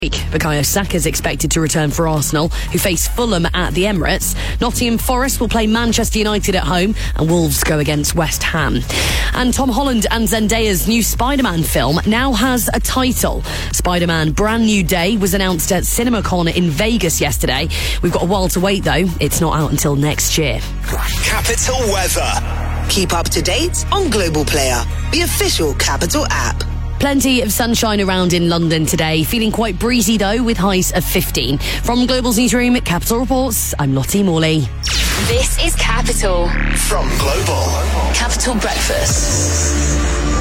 Bukayo Saka is expected to return for Arsenal, who face Fulham at the Emirates. Nottingham Forest will play Manchester United at home, and Wolves go against West Ham. And Tom Holland and Zendaya's new Spider-Man film now has a title. Spider-Man Brand New Day was announced at CinemaCon in Vegas yesterday. We've got a while to wait, though. It's not out until next year. Capital weather. Keep up to date on Global Player, the official Capital app. Plenty of sunshine around in London today. Feeling quite breezy, though, with highs of 15. From Global's newsroom at Capital Reports, I'm Lottie Morley. This is Capital. From Global. Capital Breakfast.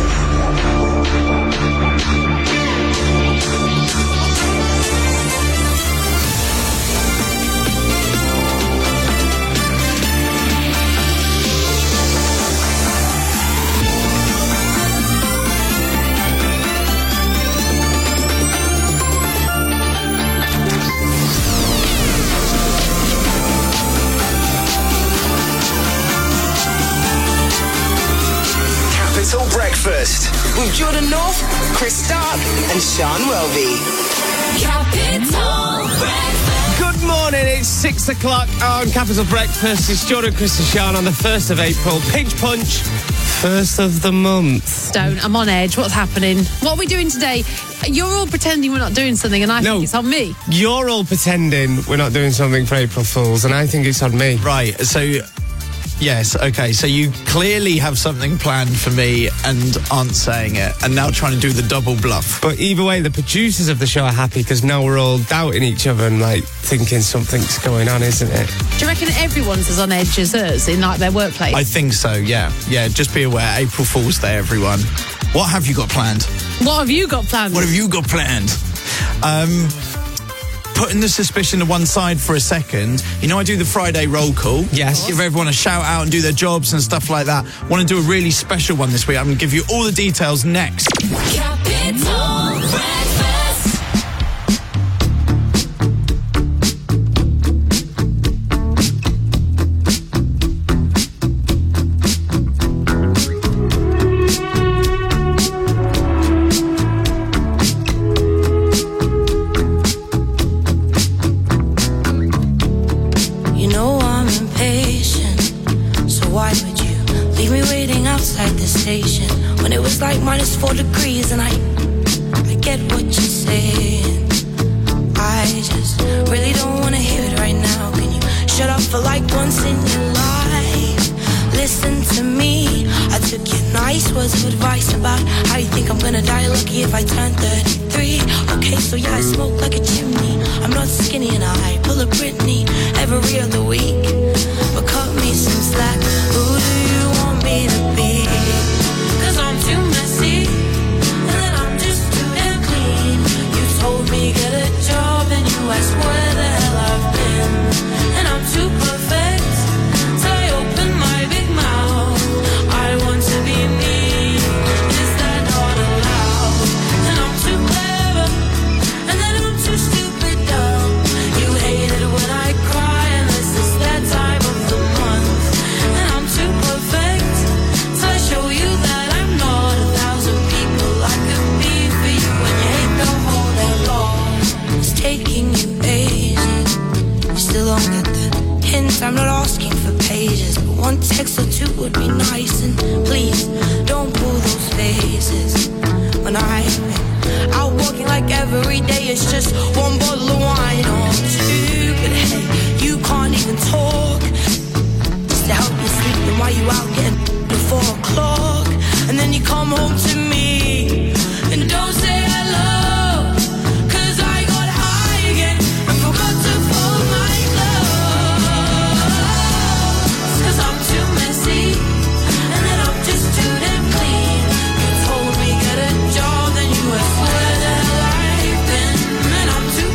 Breakfast with Jordan North, Chris Stark and Sean Welby. Capital Breakfast. Good morning, it's 6 o'clock on Capital Breakfast. It's Jordan, Chris and Sean on the 1st of April. Pinch Punch, first of the month. Don't, I'm on edge. What's happening? What are we doing today? You're all pretending we're not doing something and I think it's on me. You're all pretending we're not doing something for April Fools and I think it's on me. Right, so... Yes, okay, so you clearly have something planned for me and aren't saying it, and now trying to do the double bluff. But either way, the producers of the show are happy because now we're all doubting each other and, thinking something's going on, isn't it? Do you reckon everyone's as on edge as us in, their workplace? I think so, yeah. Yeah, just be aware, April Fool's Day, everyone. What have you got planned? What have you got planned? What have you got planned? Putting the suspicion to one side for a second, I do the Friday roll call. Yes. Give everyone a shout out and do their jobs and stuff like that. Want to do a really special one this week. I'm going to give you all the details next. Capital Breakfast. When it was minus 4 degrees and I get what you're saying. I just really don't want to hear it right now. Can you shut up for once in your life? Listen to me. I took your nice words of advice about how you think I'm gonna die lucky if I turn 33. Okay, so yeah, I smoke like a chimney. I'm not skinny and I pull a Britney every other week. But cut me some slack. Who do you want me to be? I'm too messy, and then I'm just too damn clean. You told me get a job, and you asked where the hell I've been. And I'm too perfect, so I open my big mouth. I want to be me, is that not allowed? And I'm too clever, and then I'm too stupid dumb. You hate it when I cry, unless it's that time of the month. And I'm too perfect, so I show you that taking you ages. You still don't get the hint. I'm not asking for pages, but one text or two would be nice. And please don't pull those faces when I'm out walking every day. It's just one bottle of wine or two. But hey, you can't even talk just to help you sleep. Then why you out getting before 4 o'clock? And then you come home to me and don't say hello. Too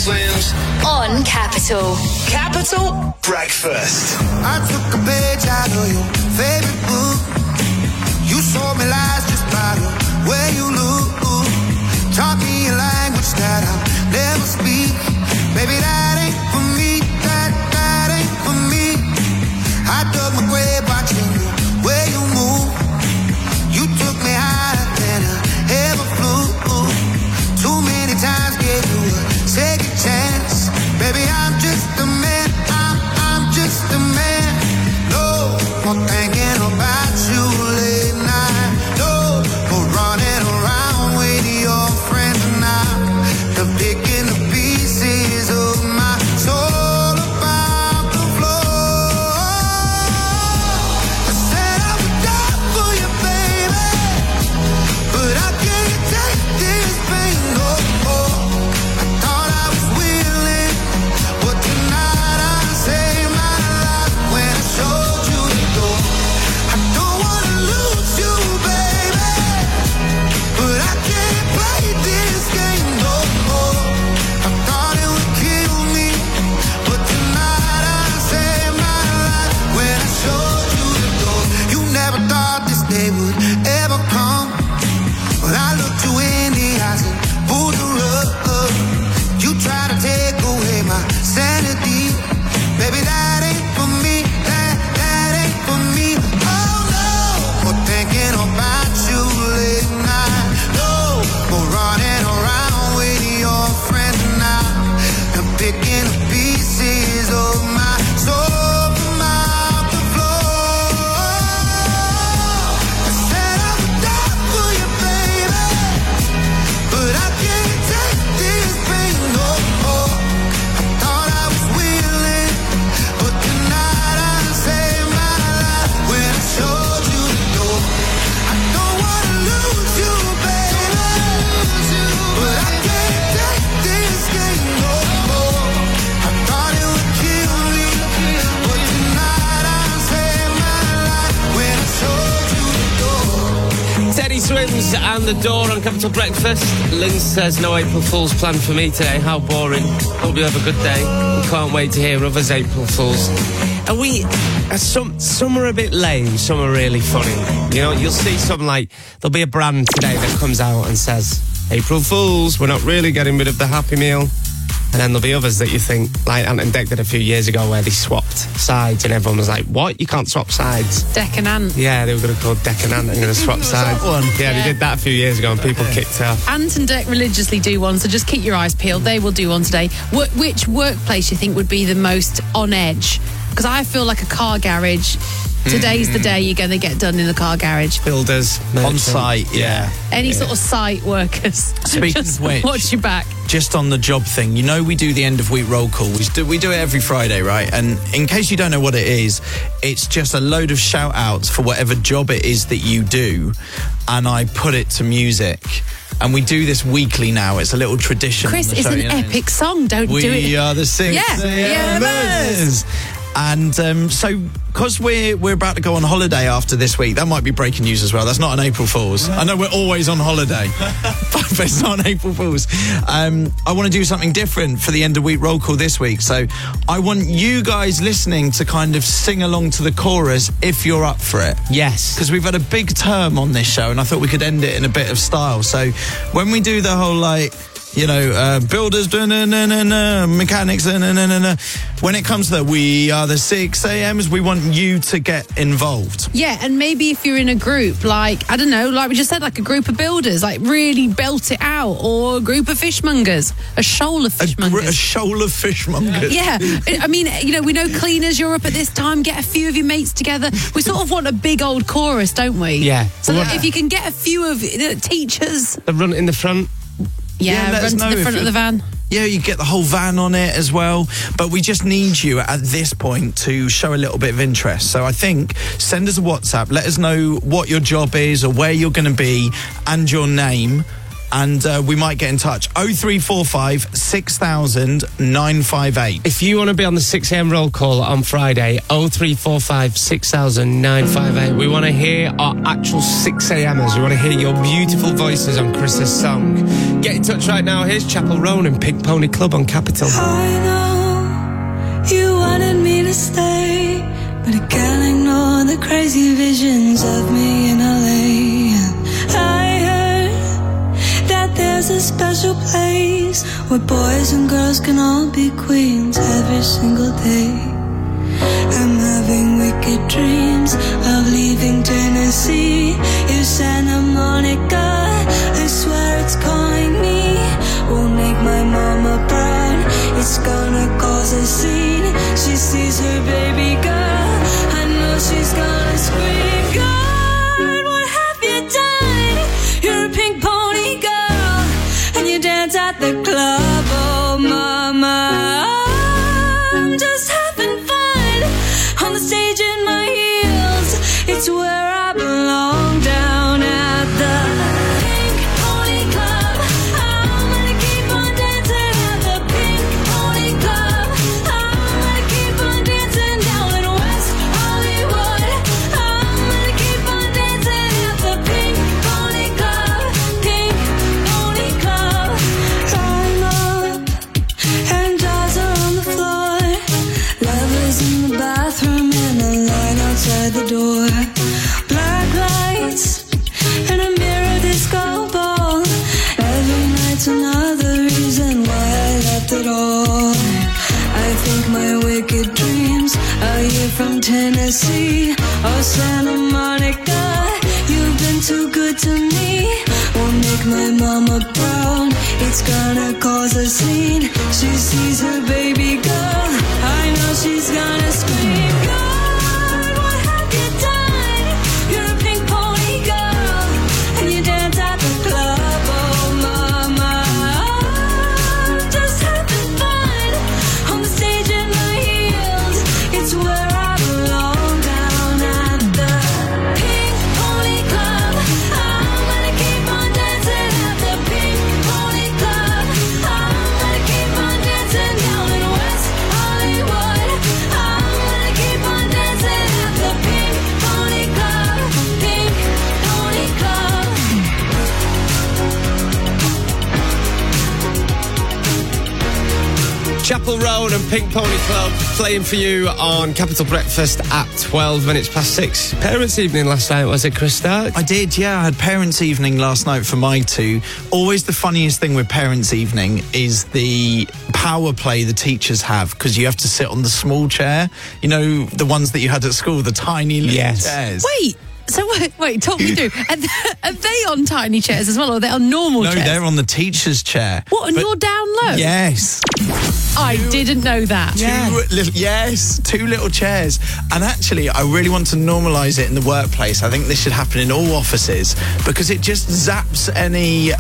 Swims. On Capital. Capital Breakfast. I took a page out of your favorite book. You sold me lies just by the way you look. Taught me a language that I'll never speak. Baby, that ain't for me. That ain't for me. I dug my grave watching the way you move. You took me higher than I ever flew. Too many times gave you a second chance. Baby, I'm just a man. I'm just a man. No more thinking about you late night. No more running around with your friends now. The picking the pieces of my soul about the floor. I said I would die for you, baby, but I can't take this pain no more. I thought I was willing, but tonight I saved my life when I showed you the door. I don't wanna lose you, baby, but I can't play this game no more. I thought it would kill me, but tonight I saved my life when I showed you the door. You never thought this day would ever come, but I looked you in the eyes and pulled the rug. You try to take away my sanity. Baby, that ain't for me. That ain't for me. Oh no, more thinking about you late night. No more running around with your friends now. I'm picking the pieces of my soul from out the floor. I said I would die for you, baby, but I can't take this pain no more. I thought I was willing, but tonight I saved my life when I showed you the door. I don't wanna lose you, baby, but I can't take this game no more. I thought it would kill me, but tonight I saved my life when I showed you the door. Teddy Swims and The Door on Capital Breakfast. Lynn says no April Fool's planned for me today. How boring. Hope you have a good day. Can't wait to hear others' April Fools. And some are a bit lame, some are really funny. You know, you'll see some like, there'll be a brand today that comes out and says, April Fools, we're not really getting rid of the Happy Meal. And then there'll be others that you think, like Ant and Dec did a few years ago where they swapped sides and everyone was like, what? You can't swap sides. Dec and Ant. Yeah, they were going to call Dec and Ant and going to swap sides. Yeah, they did that a few years ago and people kicked off. Ant and Dec religiously do one, so just keep your eyes peeled. They will do one today. Which workplace you think would be the most on edge? Because I feel like a car garage. Today's the day you're going to get done in the car garage. Builders. On site, yeah. Any sort of site workers. Speaking Just of which, watch your back. just on the job thing, you know we do the end of week roll call. We do it every Friday, right? And in case you don't know what it is, it's just a load of shout outs for whatever job it is that you do, and I put it to music. And we do this weekly now. It's a little tradition. Chris, on the it's show, an you know? epic song. Don't do it. We are the 6 a.m.ers. And so, because we're about to go on holiday after this week, that might be breaking news as well. That's not an April Fool's. I know we're always on holiday, but it's not an April Fool's. I want to do something different for the end of week roll call this week. So I want you guys listening to kind of sing along to the chorus if you're up for it. Yes. Because we've had a big term on this show, and I thought we could end it in a bit of style. So when we do the whole, like, you know, builders, mechanics, when it comes to that, we are the 6 a.m.s, we want you to get involved. Yeah, and maybe if you're in a group, like, I don't know, like we just said, like a group of builders, like really belt it out, or a group of fishmongers, a shoal of fishmongers. A shoal of fishmongers. Yeah, I mean, you know, we know cleaners, you're up at this time, get a few of your mates together. We sort of want a big old chorus, don't we? Yeah. So that if you can get a few of the teachers. The run in the front. Yeah, let us run to know the front if of the van. Yeah, you get the whole van on it as well. But we just need you at this point to show a little bit of interest. So I think send us a WhatsApp. Let us know what your job is or where you're going to be and your name. and we might get in touch. 0345 6000 958. If you want to be on the 6 a.m. roll call on Friday, 0345 6000 958. We want to hear our actual 6 a.m.ers. We want to hear your beautiful voices on Chris's song. Get in touch right now. Here's Chapel Roan and Pink Pony Club on Capital. I know you wanted me to stay, but I can't ignore the crazy visions of me in LA. I heard that there's a special place where boys and girls can all be queens every single day. I'm having wicked dreams of leaving Tennessee. If Santa Monica, I swear it's calling me, won't make my mama proud. It's gonna cause a scene. She sees her baby girl, I know she's gonna scream. God, what have you done? You're a pink pony girl, and you dance at the club. Oh mama, I'm just having fun on the stage in my heels. It's where I belong, down at the Pink Pony Club. I'm gonna keep on dancing at the Pink Pony Club. I'm gonna keep on dancing down in West Hollywood. I'm gonna keep on dancing at the Pink Pony Club. Pink Pony Club. I'm up and dolls are on the floor. Lovers in the bathroom and a line outside the door. Black lights and a mirror disco ball. Every night's another reason why I left it all. I think my wicked dreams are here from Tennessee. Oh Santa Monica, you've been too good to me. Won't make my mama proud. It's gonna cause a scene. She sees her baby girl, I know she's gonna scream. God, what have you done? You're a pink pony girl, and you dance at the club. Oh mama, I'm just having fun on the stage in my heels. It's where I belong, down at the Pink Pony Club. I'm gonna keep on dancing at the Pink Pony Club. I'm gonna keep on dancing down in West Hollywood. I'm gonna keep on dancing at the Pink Pony Club. Pink Pony Club. Chapel Roan and Pink Pony Club playing for you on Capital Breakfast at 12 minutes past 6. Parents' evening last night, was it, Chris Stark? I did, yeah. I had parents' evening last night for my two. Always the funniest thing with parents' evening is the power play the teachers have, because you have to sit on the small chair. You know, the ones that you had at school, the tiny little chairs. Wait, talk me through. Are they on tiny chairs as well, or are they on normal chairs? No, they're on the teacher's chair. What, and you're down low? Yes. I didn't know that. Two little chairs. And actually, I really want to normalise it in the workplace. I think this should happen in all offices, because it just zaps any...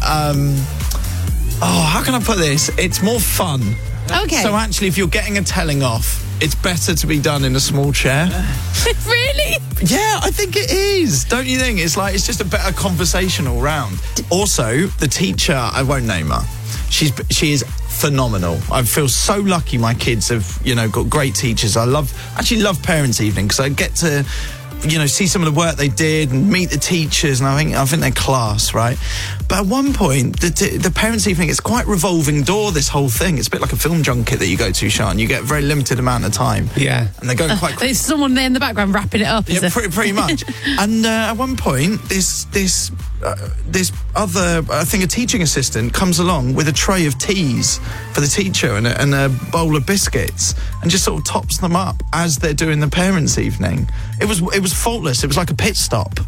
how can I put this? It's more fun. Okay. So actually, if you're getting a telling off, it's better to be done in a small chair. Really? Yeah, I think it is. Don't you think? It's just a better conversation all round. Also, the teacher, I won't name her. She is phenomenal. I feel so lucky my kids have, got great teachers. I actually love parents' evening, because I get to, see some of the work they did and meet the teachers, and I think they're class, right? But at one point, the parents' evening, it's quite revolving door, this whole thing. It's a bit like a film junket that you go to, Sean. You get a very limited amount of time. Yeah. And they're going quite quick. There's someone there in the background wrapping it up. Yeah, pretty much. And at one point, this other, I think a teaching assistant comes along with a tray of teas for the teacher and a bowl of biscuits, and just sort of tops them up as they're doing the parents' evening. It was faultless. It was like a pit stop.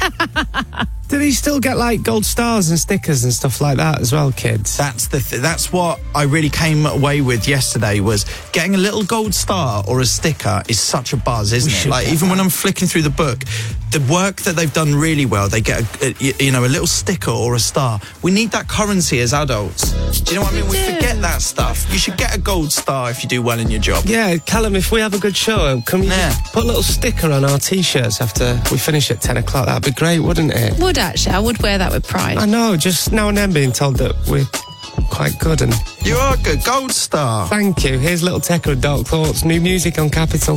Do they still get like gold stars and stickers and stuff like that as well, kids? That's what I really came away with yesterday, was getting a little gold star or a sticker is such a buzz, isn't it? Like, even when I'm flicking through the book, the work that they've done really well, they get a little sticker or a star. We need that currency as adults. Do you know what I mean? We forget that stuff. You should get a gold star if you do well in your job. Yeah, Callum, if we have a good show, can we just put a little sticker on our t-shirts after we finish at 10 o'clock? That'd be great, wouldn't it? Would actually. I would wear that with pride. I know, just now and then being told that we're quite good and... You are good. Gold star. Thank you. Here's Little Tekka and Dark Thoughts. New music on Capital.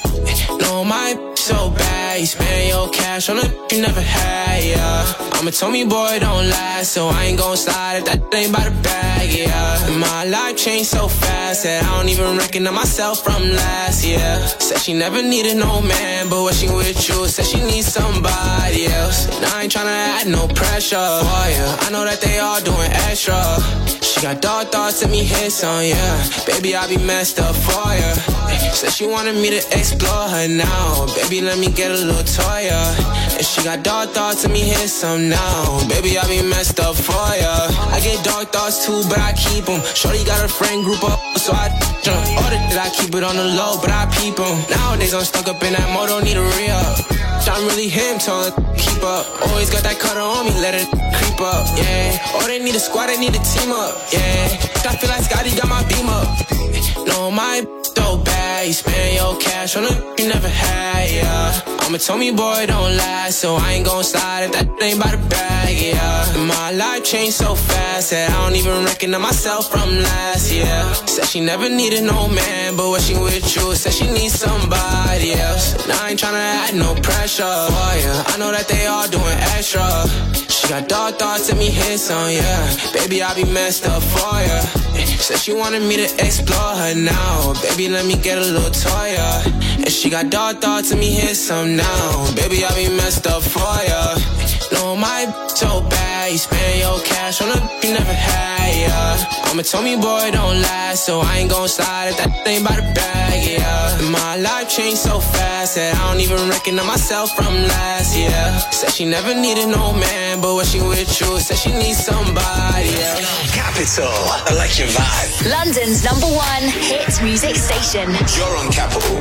No, my so bad. You spend your cash on a you never had, yeah. I'm a Tommy boy, don't last, so I ain't gon' slide if that ain't by the bag, yeah. My life changed so fast that I don't even recognize myself from last year. Said she never needed no man, but when she with you, said she needs somebody else. And I ain't tryna add no pressure for you. I know that they all doing extra. She got dark thoughts, let me hit some, yeah. Baby, I be messed up for ya. Said she wanted me to explore her now. Baby, let me get a little toy, yeah. And she got dark thoughts, let me hit some now. Baby, I be messed up for ya. I get dark thoughts too, but I keep them. Shorty got a friend group up, so I jump. Order that I keep it on the low, but I peep them. Nowadays I'm stuck up in that mode, don't need a re-up. I'm really him, told her keep up. Always got that cutter on me, let it creep up, yeah. Oh, they need a squad, they need a team up, yeah. I feel like Scotty got my beam up. No, my so bad, you spend your cash on a you never had, yeah. I'm a Tommy boy, don't last, so I ain't gon' slide if that ain't by the bag, yeah. My life changed so fast that I don't even recognize myself from last year. Said she never needed no man, but when she with you, said she needs somebody else. And I ain't tryna add no pressure for ya. I know that they all doing extra. She got dark thoughts, let me hit some, yeah. Baby, I be messed up for ya. Said she wanted me to explore her now. Baby, let me get a little toy, yeah. And she got dark thoughts, let me hit some now. Baby, I be messed up for ya. No, my so bad, you spend your cash on a you never had, yeah. I'm a Tommy boy, don't last, so I ain't gon' slide if that ain't by the bag, yeah. My life changed so fast that I don't even recognize myself from last year. Said she never needed no man, but when she with you, said she needs somebody else. Capital, I like your vibe. London's #1 hit music station. You're on Capital.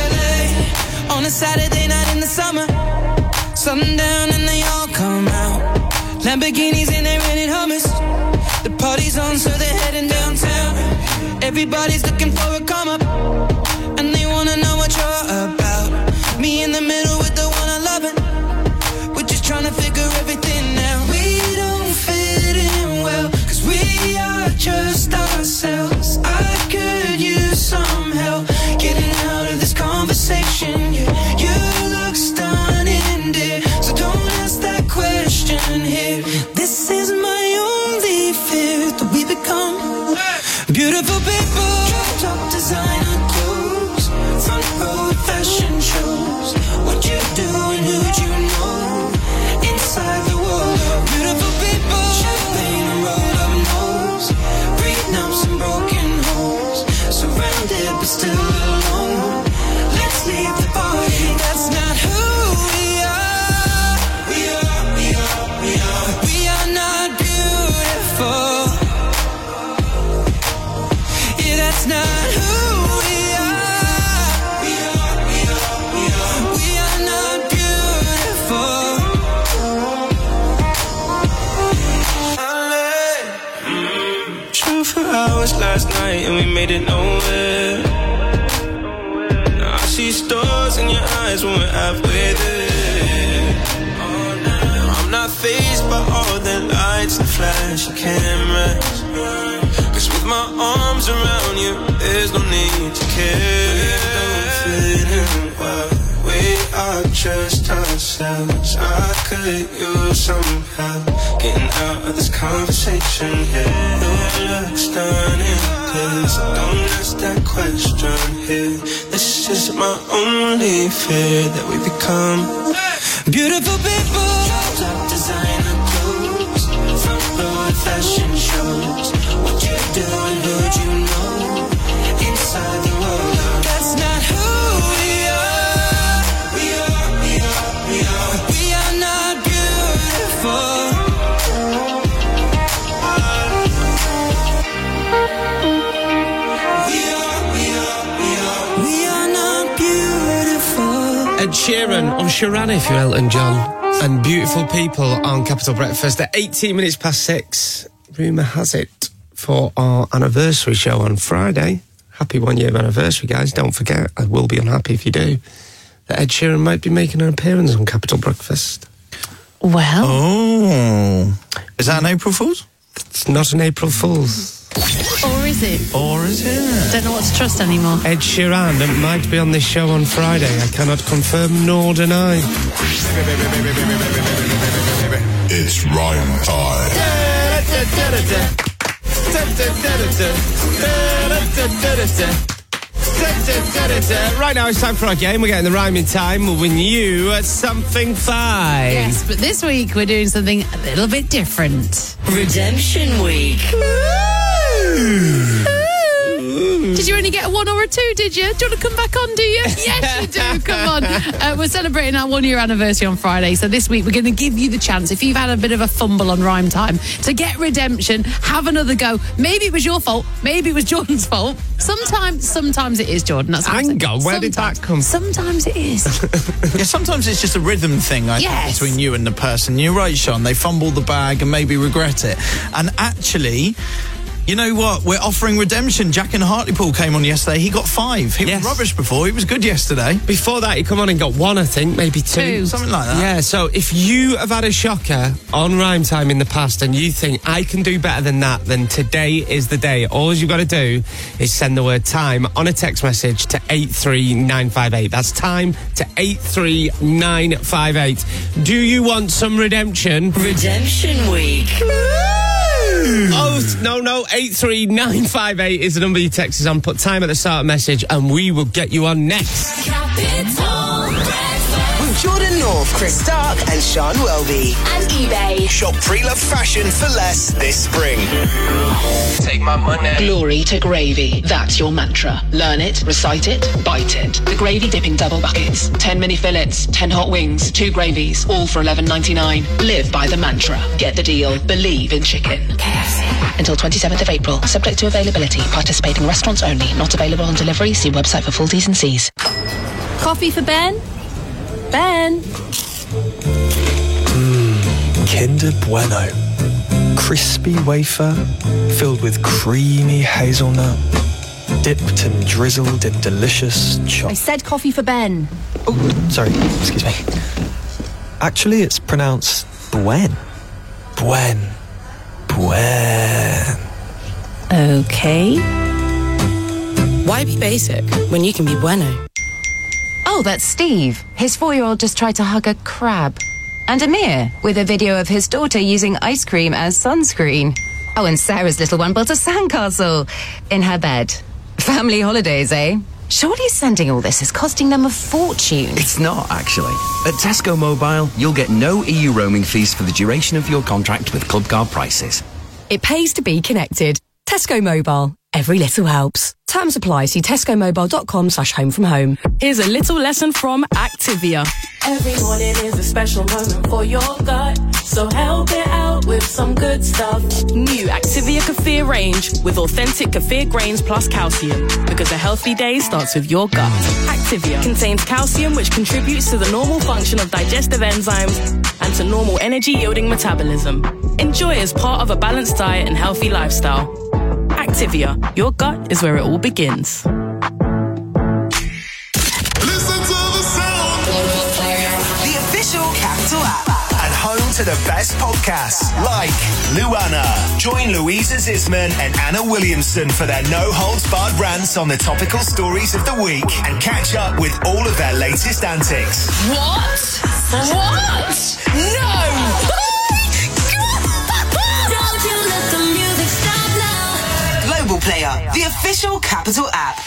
On a Saturday night in the summer, sundown and they all come out. Lamborghinis and they rented hummus. The party's on, so they're heading downtown. Everybody's looking for a come up, and they wanna know what you're about. Me in the middle with the one I love it. We're just trying to figure everything out. We don't fit in well, 'cause we are just ourselves. I could use some help getting out of this conversation. You look stunning, dear, so don't ask that question here. This is my only fear, that we become beautiful people. Top designer clothes, front row fashion shows. What you do and who'd you know? Inside the world of beautiful people. Champagne and rolled up nose, prenups and broken homes. Surrounded but still alone. Let's leave the party. That's not who we are. We are not beautiful. Yeah, that's not who we are. We are not beautiful. Drove for hours last night and we made it nowhere. Now I see stars in your eyes when we're halfway there. I'm not fazed by all the lights and flashy cameras, 'cause with my arms around you, there's no need to care. Don't fit in well, we are just ourselves. I could use some help getting out of this conversation, yeah. You look stunning, please don't ask that question here. This is my only fear, that we become beautiful people. Top designer clothes, front row fashion shows. What you do and who'd you know? Inside the world of that's not who we are. We are not beautiful. We are not beautiful. Ed Sheeran, or Sheeran if you're Elton John. And beautiful people on Capital Breakfast at 18 minutes past 6. Rumour has it for our anniversary show on Friday. Happy 1 year anniversary, guys. Don't forget, I will be unhappy if you do, that Ed Sheeran might be making an appearance on Capital Breakfast. Well. Oh. Is that an April Fool's? It's not an April Fool's. Or is it? Don't know what to trust anymore. Ed Sheeran might be on this show on Friday. I cannot confirm nor deny. It's rhyme time. Right now it's time for our game. We're getting the rhyming time. We'll win you something fine. Yes, but this week we're doing something a little bit different. Redemption Week. Did you only get a 1 or a 2, did you? Do you want to come back on, do you? Yes, you do. Come on. We're celebrating our 1-year anniversary on Friday. So this week we're going to give you the chance, if you've had a bit of a fumble on rhyme time, to get redemption, have another go. Maybe it was your fault. Maybe it was Jordan's fault. Sometimes it is, Jordan. That's what Hang on, where did that come from? Sometimes it is. Yeah, sometimes it's just a rhythm thing, I think, between you and the person. You're right, Sean. They fumble the bag and maybe regret it. And actually, you know what? We're offering redemption. Jack in Hartlepool came on yesterday. He got 5. He was rubbish before. He was good yesterday. Before that, he come on and got 1, I think, maybe 2. Something like that. Yeah, so if you have had a shocker on rhyme time in the past and you think, I can do better than that, then today is the day. All you've got to do is send the word time on a text message to 83958. That's time to 83958. Do you want some redemption? Redemption Week. Oh, no, 83958 is the number you text us on. Put time at the start of the message and we will get you on next. With Jordan North, Chris Stark and Sean Welby. And eBay. Shop pre-loved fashion for less this spring. Take my money. Glory to gravy. That's your mantra. Learn it, recite it, bite it. The Gravy Dipping Double Buckets. 10 mini fillets, 10 hot wings, 2 gravies, all for $11.99. Live by the mantra. Get the deal. Believe in chicken. KFC. Until 27th of April. Subject to availability. Participating restaurants only. Not available on delivery. See website for full T's and C's. Coffee for Ben? Ben? Kinder Bueno. Crispy wafer filled with creamy hazelnut, dipped and drizzled in delicious I chocolate. said coffee for Ben. Oh, sorry, excuse me. Actually, it's pronounced Buen. Buen. Buen. Okay. Why be basic when you can be bueno? Oh, that's Steve. His 4-year-old just tried to hug a crab. And Amir, with a video of his daughter using ice cream as sunscreen. Oh, and Sarah's little one built a sandcastle in her bed. Family holidays, eh? Surely sending all this is costing them a fortune. It's not, actually. At Tesco Mobile, you'll get no EU roaming fees for the duration of your contract with Club Card Prices. It pays to be connected. Tesco Mobile. Every little helps. Terms apply. See tescomobile.com/home from home. Here's a little lesson from Activia. Every morning is a special moment for your gut, so help it out with some good stuff. New Activia Kefir range with authentic kefir grains plus calcium, because a healthy day starts with your gut. Activia contains calcium, which contributes to the normal function of digestive enzymes and to normal energy-yielding metabolism. Enjoy as part of a balanced diet and healthy lifestyle. Activia, your gut is where it all begins. The official Capital app. And home to the best podcasts like Luana. Join Louisa Zisman and Anna Williamson for their no-holds-barred rants on the topical stories of the week and catch up with all of their latest antics. What? No! Don't you let the music stop now. Global Player, the official Capital app.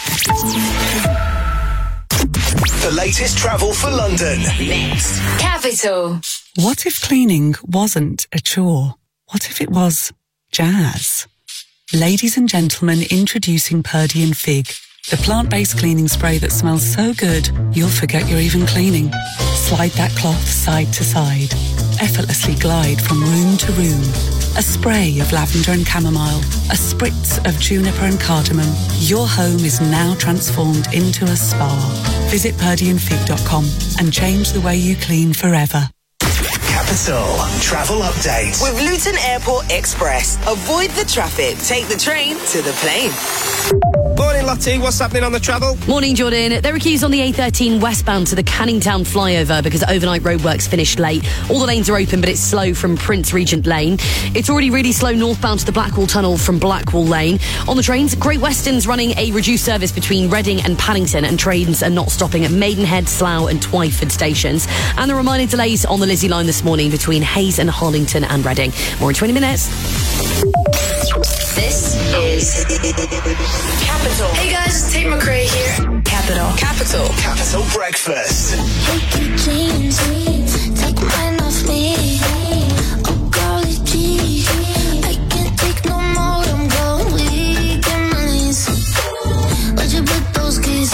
The latest travel for London. Next. Capital. What if cleaning wasn't a chore? What if it was jazz? Ladies and gentlemen, introducing Purdy and Fig, the plant-based cleaning spray that smells so good, you'll forget you're even cleaning. Slide that cloth side to side. Effortlessly glide from room to room. A spray of lavender and chamomile. A spritz of juniper and cardamom. Your home is now transformed into a spa. Visit purdyandfig.com and change the way you clean forever. Capital Travel Update. With Luton Airport Express. Avoid the traffic. Take the train to the plane. Morning, Lottie. What's happening on the travel? Morning, Jordan. There are queues on the A13 westbound to the Canning Town flyover because overnight roadworks finished late. All the lanes are open, but it's slow from Prince Regent Lane. It's already really slow northbound to the Blackwall Tunnel from Blackwall Lane. On the trains, Great Western's running a reduced service between Reading and Paddington, and trains are not stopping at Maidenhead, Slough and Twyford stations. And there are minor delays on the Lizzie line this morning between Hayes and Harlington and Reading. More in 20 minutes. This is Capital. Hey guys, it's Tate McRae here. Capital. Capital Breakfast. Take your jeans, take mine off me. Oh, golly gee, I can't take no more. I'm going weak in my knees. Where'd you put those keys?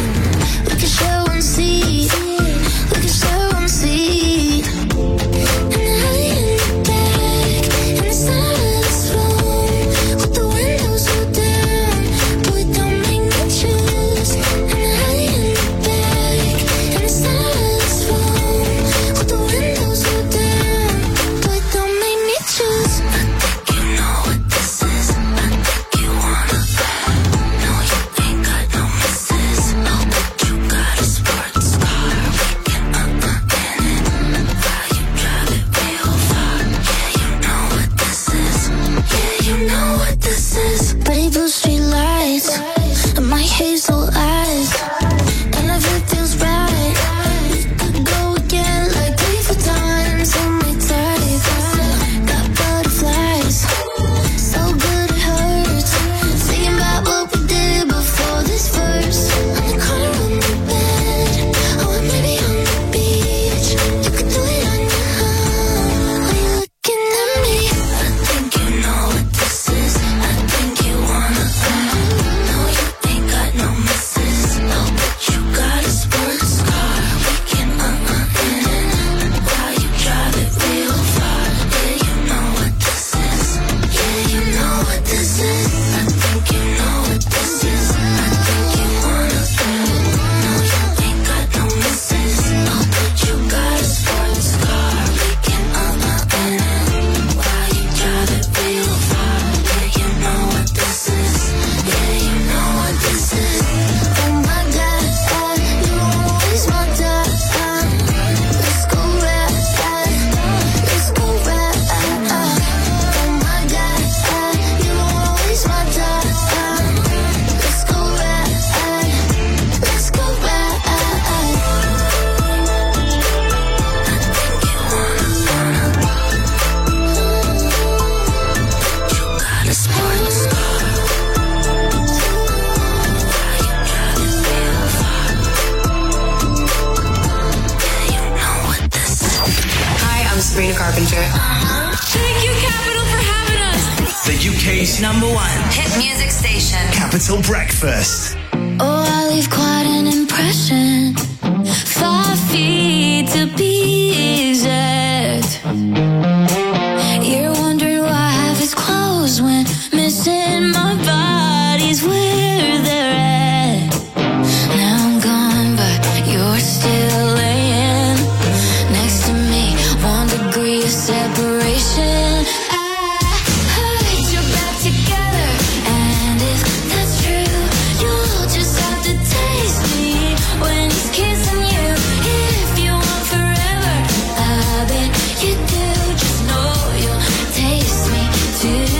We can share one seat. We can share one seat. And I in the back, and the silence room with the windows rolled down. Boy, don't make me choose. And I in the back, and the silence room with the windows rolled down. Boy, don't make me choose. I think you know what this is. I think you wanna. No, you ain't got no misses. Oh, but you got a sports car. We can in it. While you drive it real far. Yeah, you know what this is. Yeah, you know what this is. Pretty blue street lights and my hazel eyes. And if it feels right, we could go again like 3 4 times. Hold me tight, got butterflies. So good it hurts. Thinking about what we did before this verse. On the corner of my bed, or maybe on the beach. You could do it on your own. Are you looking at me? I think you know what this is. I think you wanna. No, you ain't got no misses. Oh, but you got a sports car. We can in it. While you drive it real far. Yeah, you know what this is. Yeah, you know what this is. I think you know what this is. I think you wanna. No, you ain't got no misses. Oh, but you got a sports car. We can in it. While you drive it real far. Yeah, you know what this is. Yeah, you know what this is. Oh my God, you always my time. Let's go ride, let's go ride. Oh my God, you always my time. Let's go ride, let's go ride. You got a sports car. Hi, I'm Sabrina Carpenter. Thank you, Capital, for having us. The UK's #1 Hit music station. Capital Breakfast. Oh, I leave quite an impression. 5 feet to be exact. You're wondering why I have his clothes when missing my body's where they're at. Now I'm gone, but you're still laying next to me. 1 degree of separation. I heard you're back together, and if that's true, you'll just have to taste me when he's kissing you. If you want forever, I bet you do. Just know you'll taste me too.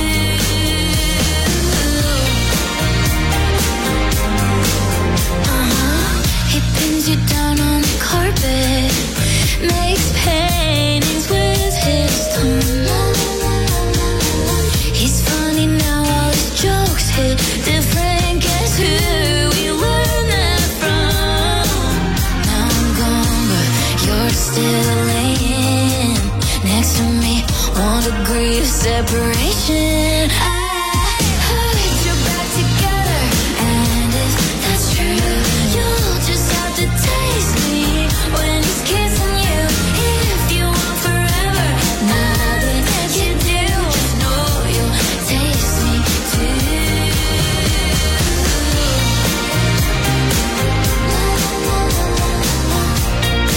He pins you down on the carpet, makes paintings with his tongue. He's funny now, all his jokes hit different. Guess who we learned that from? Now I'm gone, but you're still laying next to me. 1 degree of separation. I heard you're back together, and if that's true, you'll just have to taste me when he's kissing you. If you want forever, now that you do, just know you'll taste me too.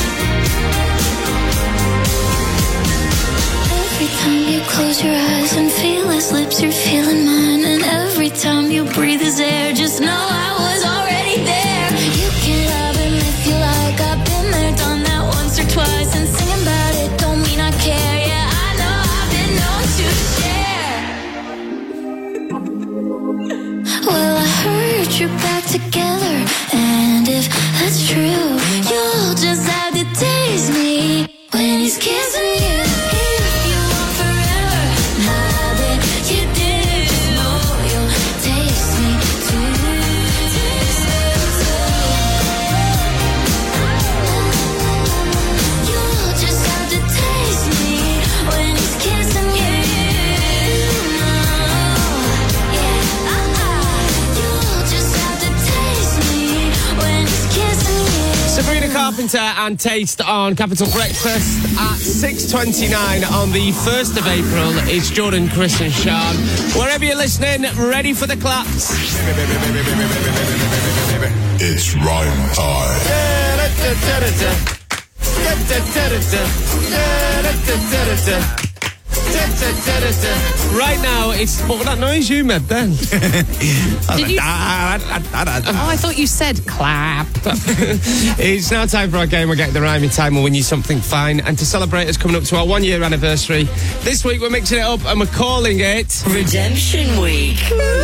Every time you close your eyes and there. Just know I was already there. You can love him if you like. I've been there, done that once or twice. And singing about it don't mean I care. Yeah, I know I've been known to share. Well, I heard you're back together, and if that's true, you'll just have to taste me when he's kissing you. If you want forever, now that you did, just know you'll taste me too. You'll just have to taste me when he's kissing you. Sabrina Carpenter and Taste on Capital Breakfast at 6:29 on the 1st of April. It's Jordan, Chris and Sean. Wherever you're listening, ready for the claps. It's rhyme time. Right now, it's... What was that noise you made then? Did you? Oh, I thought you said clap. It's now time for our game. We're getting the rhyming time. We'll win you something fine. And to celebrate us coming up to our 1 year anniversary, this week we're mixing it up and we're calling it... Redemption Week.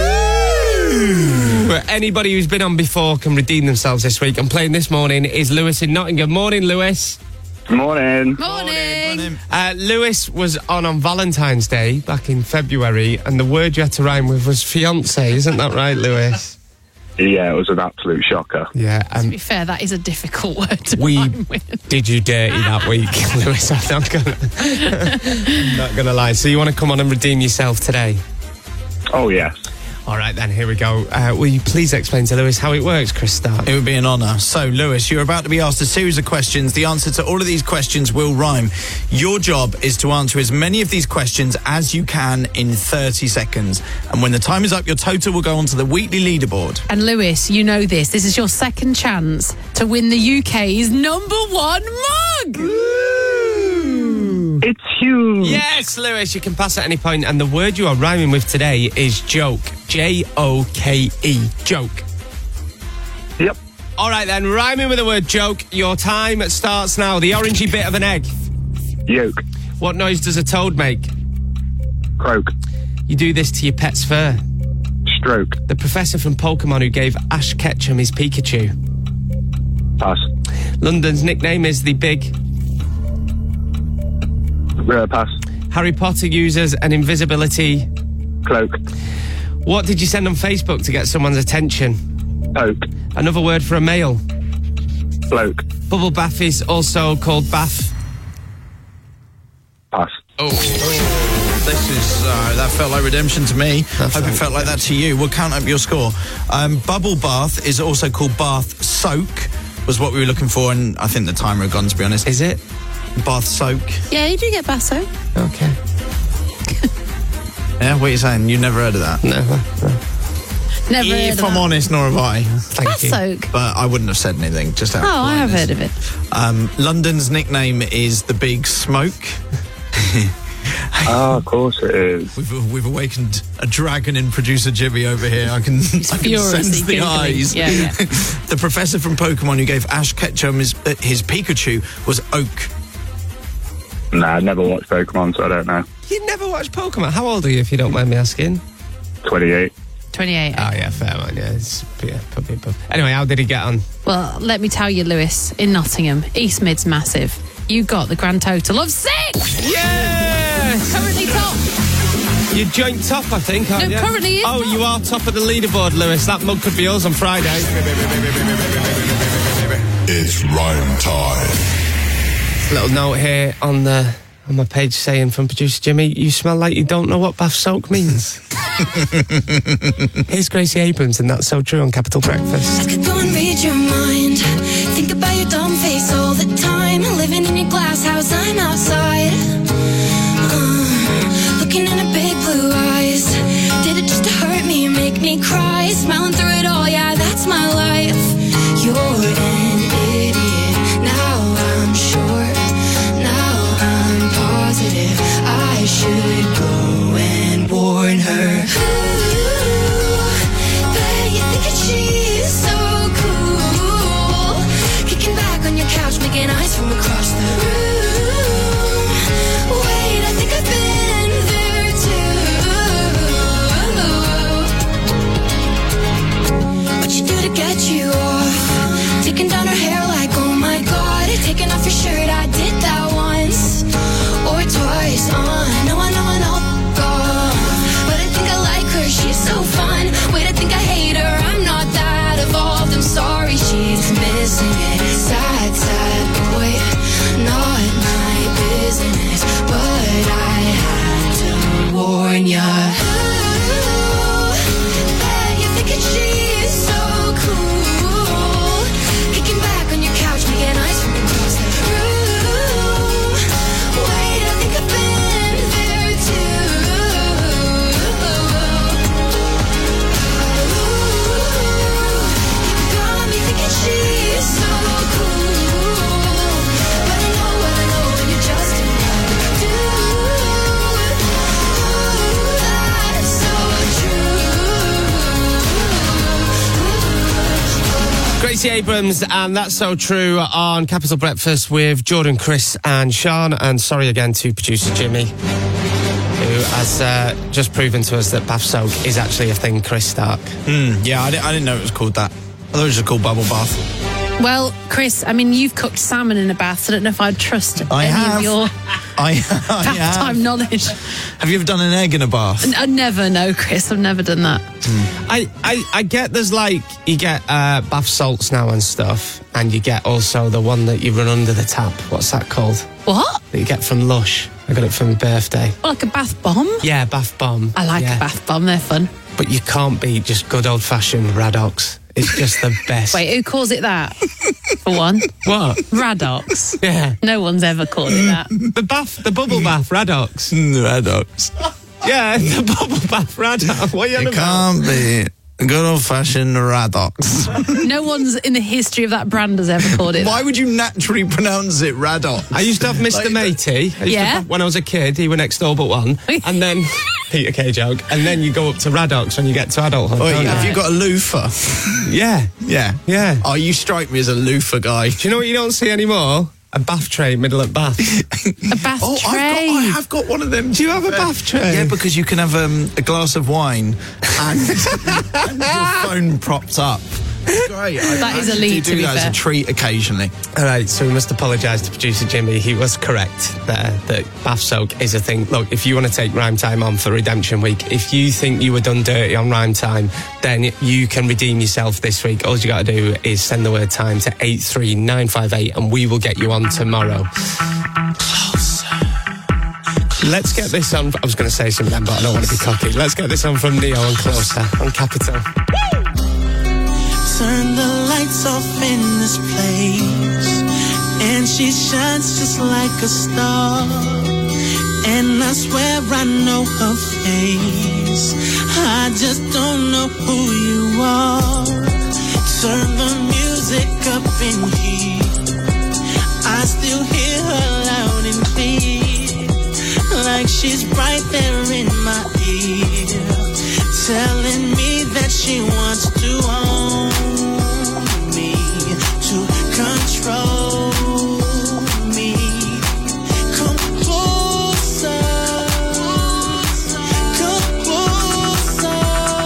Anybody who's been on before can redeem themselves this week. And playing this morning is Lewis in Nottingham. Morning, Lewis. Morning. Morning. Lewis was on Valentine's Day back in February, and the word you had to rhyme with was fiancé. Isn't that right, Lewis? Yeah, it was an absolute shocker. Yeah. To be fair, that is a difficult word to We rhyme with. did you dirty that week, Lewis. I'm not gonna lie. So you want to come on and redeem yourself today? Oh, yes. All right, then, here we go. Will you please explain to Lewis how it works, Chris Stark? It would be an honour. So, Lewis, you're about to be asked a series of questions. The answer to all of these questions will rhyme. Your job is to answer as many of these questions as you can in 30 seconds. And when the time is up, your total will go onto the weekly leaderboard. And Lewis, you know this. This is your second chance to win the UK's #1 mug. It's huge. Yes, Lewis, you can pass at any point, and the word you are rhyming with today is joke. J-O-K-E. Joke. Yep. All right, then, rhyming with the word joke. Your time starts now. The orangey bit of an egg. Yolk. What noise does a toad make? Croak. You do this to your pet's fur. Stroke. The professor from Pokemon who gave Ash Ketchum his Pikachu. Pass. London's nickname is the Big... Pass. Harry Potter uses an invisibility... Cloak. What did you send on Facebook to get someone's attention? Poke. Another word for a male. Bloke. Bubble bath is also called bath. Pass. Oh. This is... that felt like redemption to me. Hope it felt like that to you. We'll count up your score. Bubble bath is also called bath soak, was what we were looking for, and I think the timer had gone, to be honest. Is it? Bath soak. Yeah, you do get bath soak. Okay. Yeah, what are you saying? You've never heard of that? Never. Never heard of If I'm that. honest, nor have I. Bath soak. But I wouldn't have said anything, just out of I have politeness. heard of it. London's nickname is the Big Smoke. Oh, of course it is. We've awakened a dragon in producer Jimmy over here. I can sense the eyes. Yeah, yeah. The professor from Pokemon who gave Ash Ketchum his Pikachu was Oak. Nah, I've never watched Pokemon, so I don't know. You never watched Pokemon? How old are you, if you don't mind me asking? 28. 28. Oh, yeah, fair one, yeah. Anyway, how did he get on? Well, let me tell you, Lewis, in Nottingham, East Mid's massive. You got the grand total of 6! Yes! Currently top. You're joint top, I think, aren't you? No, currently is Oh, top. you are top of the leaderboard, Lewis. That mug could be yours on Friday. It's rhyme time. Little note here on my page saying from producer Jimmy, you smell like you don't know what bath soak means. Here's Gracie Abrams, and that's so true on Capital Breakfast. I could go and read your mind. Think about your dumb face all the time. Living in your glass house, I'm outside. Looking in her big blue eyes. Did it just to hurt me, make me cry? Smiling through it all, yeah, that's my life. You're an idiot. Now I'm sure. Now I'm positive. I should go and warn her. Ooh, baby. to get you off. Taking down her hair like, oh my god. Taking off your shirt, I did that once or twice. No, God. But I think I like her, she's so fun. Wait, I think I hate her, I'm not that evolved. I'm sorry, she's missing it. Sad, sad boy, not my business. But I had to warn ya. That you're thinking she's so cool. Kicking back on your couch, making eyes from across the room. Wait, I think I've been there too. Got me thinking she's so cool. But I know when you're just enough to do. That's so true. Gracie Abrams, and That's So True on Capital Breakfast with Jordan, Chris and Sean. And sorry again to producer Jimmy, who has just proven to us that bath soak is actually a thing, Chris Stark. Yeah, I didn't know it was called that. I thought it was just called bubble bath. Well, Chris, I mean, you've cooked salmon in a bath, so I don't know if I'd trust I any have. of your I bath time knowledge. Have you ever done an egg in a bath? I never know, Chris. I've never done that. I get there's like, you get bath salts now and stuff, and you get also the one that you run under the tap. What's that called? What? That you get from Lush. I got it for my birthday. Well, like a bath bomb? Yeah, bath bomb. I like a bath bomb. They're fun. But you can't beat just good old-fashioned Radox. It's just the best. Wait, who calls it that? For one. What? Radox. Yeah. No one's ever called it that. The bubble bath Radox. Radox. Yeah, the bubble bath Radox. What are you on It about? can't be good old-fashioned Radox. No one's in the history of that brand has ever called it Why that. would you naturally pronounce it Radox? I used to have Mr. Matey. When I was a kid, he were next door but one. And then, Peter joke. And then you go up to Radox when you get to adulthood. Oh, don't you? have you got a loofah? Yeah. Yeah. Oh, you strike me as a loofah guy. Do you know what you don't see anymore? A bath tray middle of bath. A bath tray? I have got one of them. Do you have a bath tray? Yeah, because you can have a glass of wine and your phone propped up. It's great. That is elite, You to do be that as fair. a treat occasionally. All right, so we must apologise to producer Jimmy. He was correct there that bath soak is a thing. Look, if you want to take Rhyme Time on for Redemption Week, if you think you were done dirty on Rhyme Time, then you can redeem yourself this week. All you got to do is send the word time to 83958 and we will get you on tomorrow. Let's get this on. I was going to say something then, but I don't want to be cocky. Let's get this on from Neo and Closer on Capital. Turn the lights off in this place, and she shines just like a star. And I swear I know her face, I just don't know who you are. Turn the music up in here, I still hear her loud and clear, like she's right there in my ear, telling me that she wants to own me, to control me. Come closer, come closer,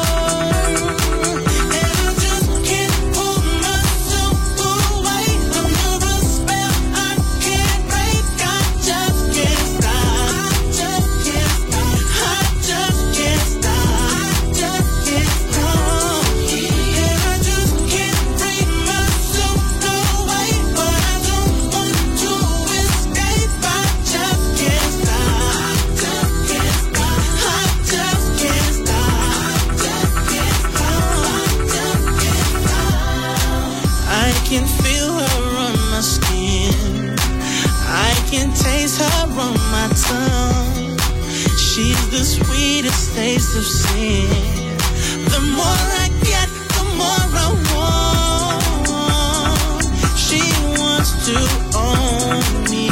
and I just can't pull myself away under a spell I can't break. I just can't stop, I just can't stop, I just can't stop, I just can't stop, and I just can't break myself away, but I don't want to escape. I just can't stop, I just can't stop, I just can't stop, I just can't stop, I just can't stop. I can feel her on my skin, I can taste her on my tongue. She's the sweetest taste of sin. The more I get, the more I want. She wants to own me.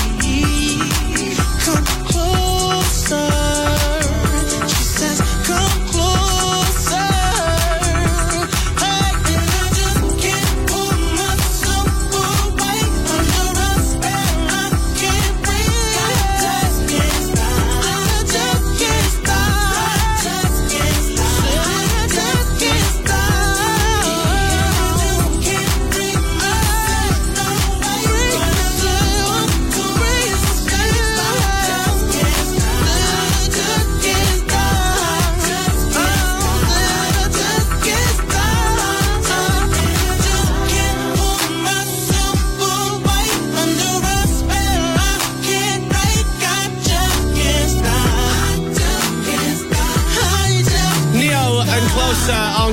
Come closer. She says, come closer. Hey, and I just can't pull myself away under a spell I can't break. I just can't stop, I just can't stop, I just can't stop, I just can't stop.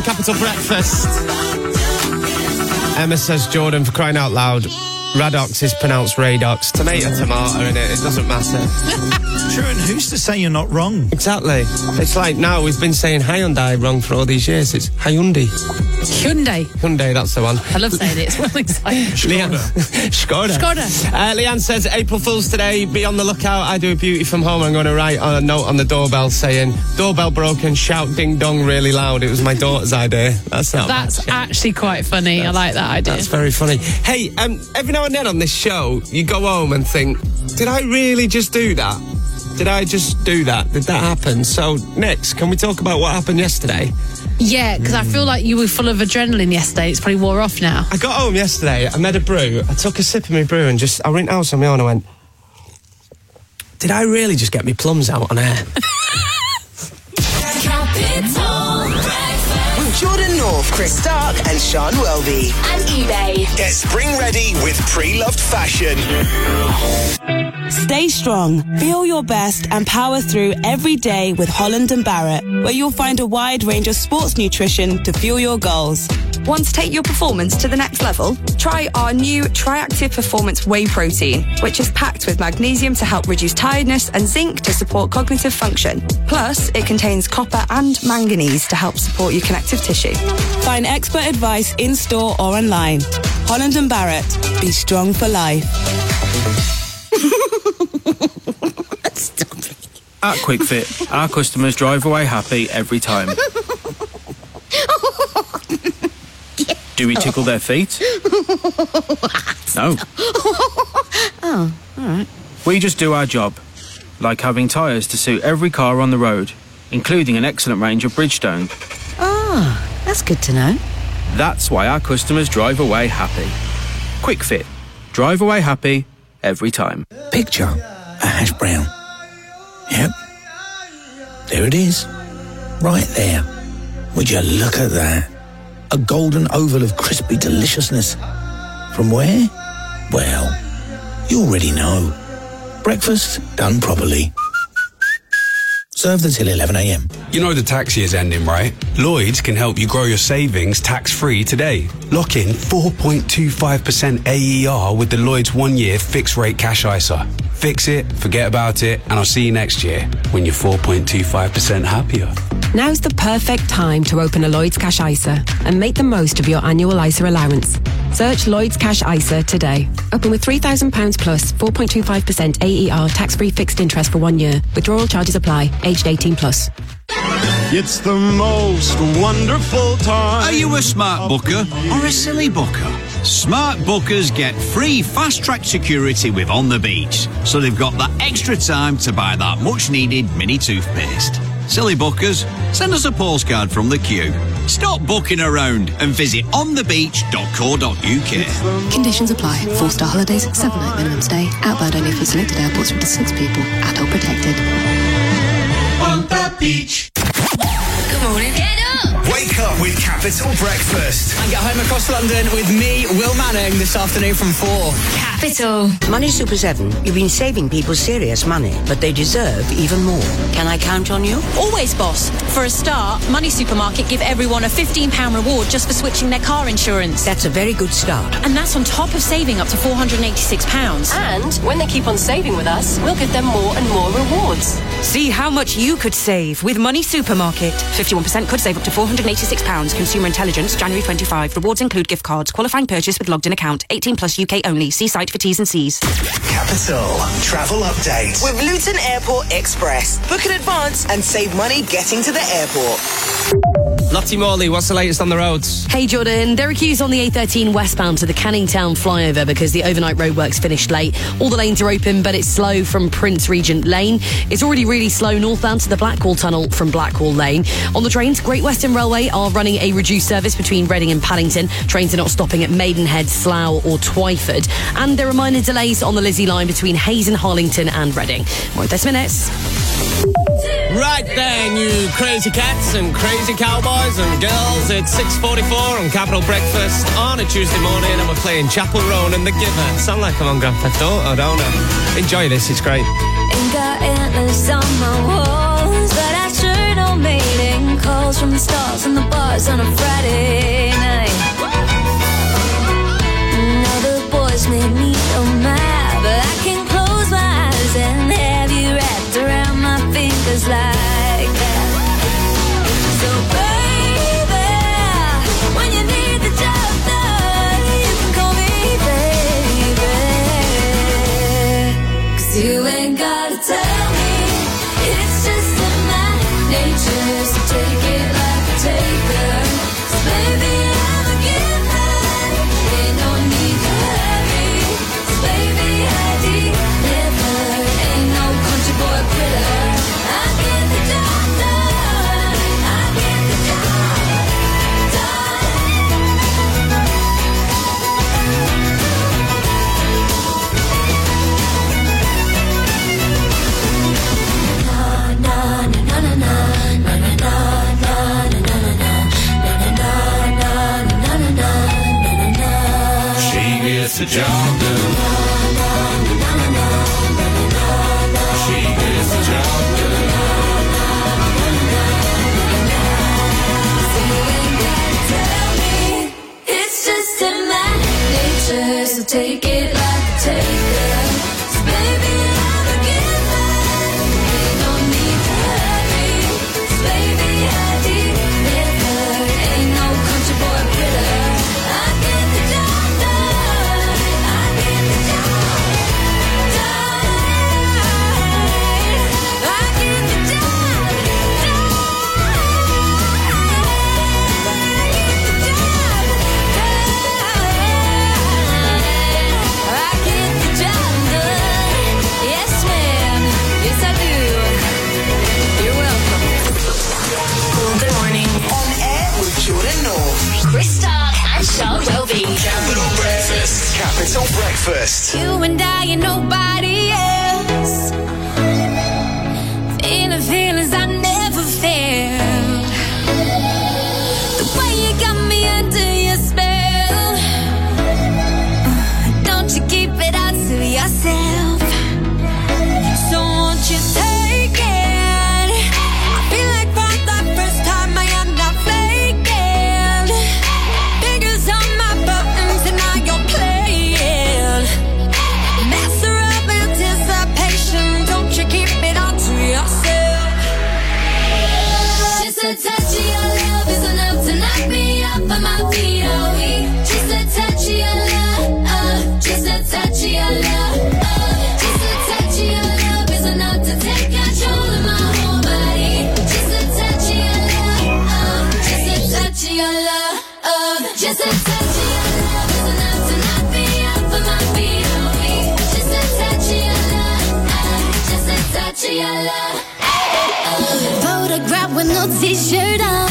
Capital Breakfast. Emma says, Jordan, for crying out loud, Radox is pronounced Radox. Tomato, innit? It doesn't matter. Sure, and who's to say you're not wrong? Exactly. It's like now we've been saying Hyundai wrong for all these years. It's Hyundai. Hyundai, that's the one. I love saying it. It's one thing. Skoda. Leanne says, April Fool's today. Be on the lookout. I do a beauty from home. I'm going to write a note on the doorbell saying, doorbell broken, shout ding dong really loud. It was my daughter's idea. That's actually quite funny. I like that idea. That's very funny. Hey, every now and then on this show, you go home and think, did I really just do that? Did I just do that? Did that happen? So, next, can we talk about what happened yesterday? Yeah, because I feel like you were full of adrenaline yesterday. It's probably wore off now. I got home yesterday, I made a brew, I took a sip of my brew and I went out on my own and I went, did I really just get my plums out on air? With Jordan North, Chris Stark and Sean Welby. And eBay. Get spring ready with pre-loved fashion. Stay strong, feel your best and power through every day with Holland & Barrett, where you'll find a wide range of sports nutrition to fuel your goals. Want to take your performance to the next level? Try our new Triactive Performance Whey Protein, which is packed with magnesium to help reduce tiredness and zinc to support cognitive function. Plus, it contains copper and manganese to help support your connective tissue. Find expert advice in-store or online. Holland & Barrett. Be strong for life. At QuickFit, our customers drive away happy every time. Do we tickle their feet? No. Oh, all right. We just do our job, like having tyres to suit every car on the road, including an excellent range of Bridgestone. Oh, that's good to know. That's why our customers drive away happy. QuickFit. Drive away happy every time. Picture a hash brown. Yep. There it is. Right there. Would you look at that? A golden oval of crispy deliciousness. From where? Well, you already know. Breakfast done properly. Served until 11 a.m. You know the tax year's ending, right? Lloyds can help you grow your savings tax-free today. Lock in 4.25% AER with the Lloyds 1-year fixed rate cash ISA. Fix it, forget about it, and I'll see you next year when you're 4.25% happier. Now's the perfect time to open a Lloyds Cash ISA and make the most of your annual ISA allowance. Search Lloyds Cash ISA today. Open with £3,000 plus 4.25% AER tax-free fixed interest for 1 year. Withdrawal charges apply. Aged 18 plus. It's the most wonderful time. Are you a smart booker or a silly booker? Smart bookers get free fast-track security with On the Beach, so they've got that extra time to buy that much-needed mini toothpaste. Silly bookers, send us a postcard from the queue. Stop booking around and visit onthebeach.co.uk. Conditions apply. 4-star holidays, 7-night minimum stay. Outbound only for selected airports with 6 people. Adult protected. On the beach. Good morning. Get up! Wake up with Capital Breakfast. And get home across London with me, Will Manning, this afternoon from 4. Capital. Money Super 7, you've been saving people serious money, but they deserve even more. Can I count on you? Always, boss. For a start, Money Supermarket give everyone a £15 reward just for switching their car insurance. That's a very good start. And that's on top of saving up to £486. And when they keep on saving with us, we'll give them more and more rewards. See how much you could save with Money Supermarket. 51% could save up to £486. Consumer Intelligence, January 25. Rewards include gift cards. Qualifying purchase with logged in account. 18 plus UK only. See site for T's and C's. Capital Travel Update. With Luton Airport Express. Book in advance and save money getting to the airport. Lottie Morley, what's the latest on the roads? Hey Jordan, there are queues on the A13 westbound to the Canning Town flyover because the overnight roadworks finished late. All the lanes are open, but it's slow from Prince Regent Lane. It's already really slow northbound to the Blackwall Tunnel from Blackwall Lane. On the trains, Great Western Railway are running a reduced service between Reading and Paddington. Trains are not stopping at Maidenhead, Slough or Twyford. And there are minor delays on the Lizzie line between Hayes and Harlington and Reading. More in 30 minutes. Right then, you crazy cats and crazy cowboys and girls. It's 6:44 on Capital Breakfast on a Tuesday morning, and we're playing Chapel Roan and The Giver. Sound like I'm on Grand Theft Auto, don't I? Enjoy this, it's great. Ain't got antlers on my walls, but I sure don't made in calls. calls from the stars and the bars on a Friday night. Now the boys made me so mad, but I can close my eyes and have you wrapped around my fingers like that. So baby, when you need the job done, you can call me baby. 'Cause you ain't gotta tell me, it's just in my nature, so take it like a taker. 'Cause baby, I'm a giver, ain't no need to hurry. 'Cause baby, I deliver, ain't no country boy quitter. I get the job done, I get the job She gets the job done. She gets the job done. It's just in my nature, so take it like a taker. 'Cause baby, I'm a giver, ain't no need to hurry. 'Cause baby, I deliver, ain't no country boy quitter. I get the job done, I get the job done, I get the job Chris Stark and Sean Welby. Capital Breakfast. Capital Breakfast. You and I and nobody else. Feeling feelings I never felt. The way you got me under your spell. Don't you keep it out to yourself. So won't you take it? I feel like for the first time I am not faking. Fingers on my buttons and now you're playing. Master of anticipation, don't you keep it all to yourself. Just a touch of your love is enough to knock me off of my feet, oh we. Just a touch of your love, just a touch of your love, just a touch of your love is enough to take control of my whole body. Just a touch of your love, just a touch of your love, just a touch of your love is enough to knock me off of my feet, oh we. Just a touch of your love, just a touch of your love. Photograph with no t-shirt on.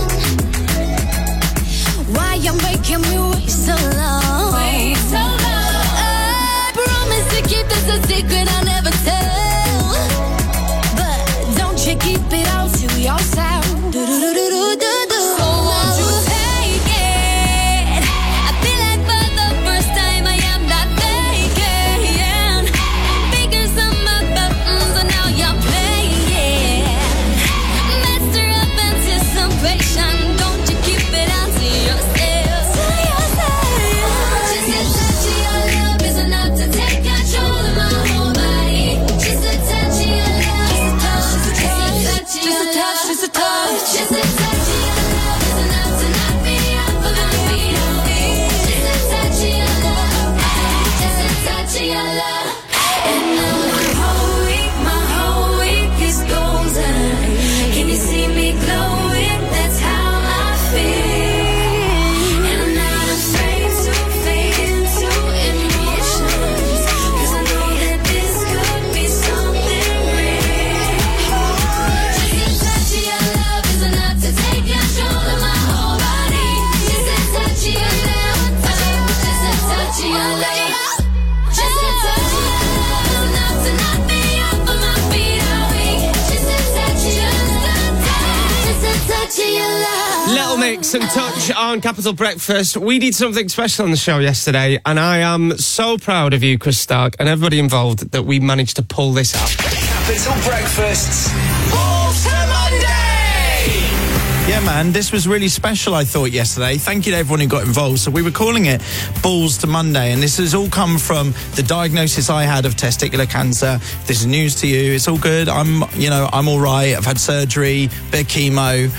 Why you making me wait so long? Wait so long. I promise to keep this a secret I'll never tell. But don't you keep it all to yourself. Do-do-do-do-do-do. So won't you take it? I feel like for the first time I am not faking. Fingers on my buttons and now you're playing. Master of anticipation, don't you keep it out to yourself. Just a touch of your love is enough to take control of my whole body. Just a touch of your love, just a touch, just a touch, just a touch, just a touch of your love is enough to knock me off of my feet, oh we. Just a touch of your love, just a touch of your love. And now my whole week is golden. Can you see me glowing? That's how I feel. And I'm not afraid to fade into emotions, 'cause I know that this could be something real. Just a touch of your love is enough to take control of my whole body. Just a touch of your love, just a touch of your love. Just a touch of your love is enough to knock me off of my feet, oh we. Just a touch of your love, just a touch of your love. Little Mix and Touch on Capital Breakfast. We did something special on the show yesterday, and I am so proud of you, Chris Stark, and everybody involved that we managed to pull this out. Capital Breakfast. Balls to Monday! Yeah, man, this was really special, I thought, yesterday. Thank you to everyone who got involved. So we were calling it Balls to Monday, and this has all come from the diagnosis I had of testicular cancer. If this is news to you, it's all good. I'm all right. I've had surgery, bit of chemo.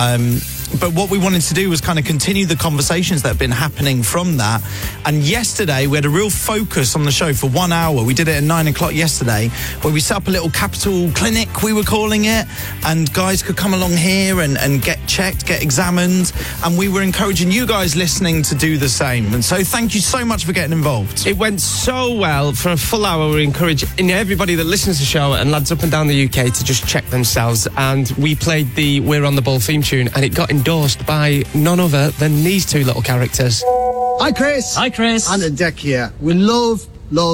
But what we wanted to do was kind of continue the conversations that have been happening from that. And yesterday, we had a real focus on the show for 1 hour. We did it at 9 o'clock yesterday, where we set up a little capital clinic, we were calling it, and guys could come along here and get checked, get examined. And we were encouraging you guys listening to do the same. And so thank you so much for getting involved. It went so well. For a full hour, we encouraging everybody that listens to the show and lads up and down the UK to just check themselves. And we played the We're on the Ball theme tune, and it got endorsed by none other than these two little characters. Hi, Chris. Hi, Chris. And Deck here. We love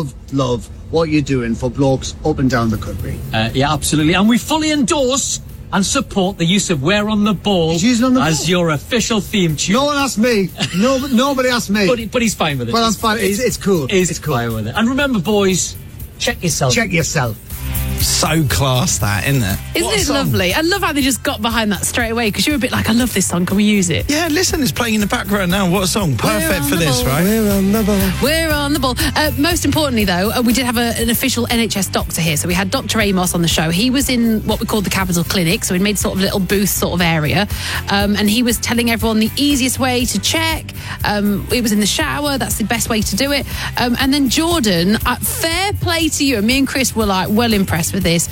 what you're doing for blokes up and down the country. Yeah, absolutely. And we fully endorse and support the use of We're on the Ball as your official theme tune. No one asked me. Nobody asked me. But he's fine with it. Well, I'm fine. It's cool. It's cool. Fine with it. And remember, boys, check yourself. Check yourself. So class, that, isn't it? Isn't it lovely? I love how they just got behind that straight away, because you were a bit like, I love this song, can we use it? Yeah, listen, it's playing in the background now. What a song. Perfect for this, right? We're on the ball. We're on the ball. Most importantly, though, we did have an official NHS doctor here. So we had Dr. Amos on the show. He was in what we called the Capital Clinic, so we made sort of a little booth sort of area. And he was telling everyone the easiest way to check. It was in the shower. That's the best way to do it. And then Jordan, fair play to you. And me and Chris were like well impressed with this.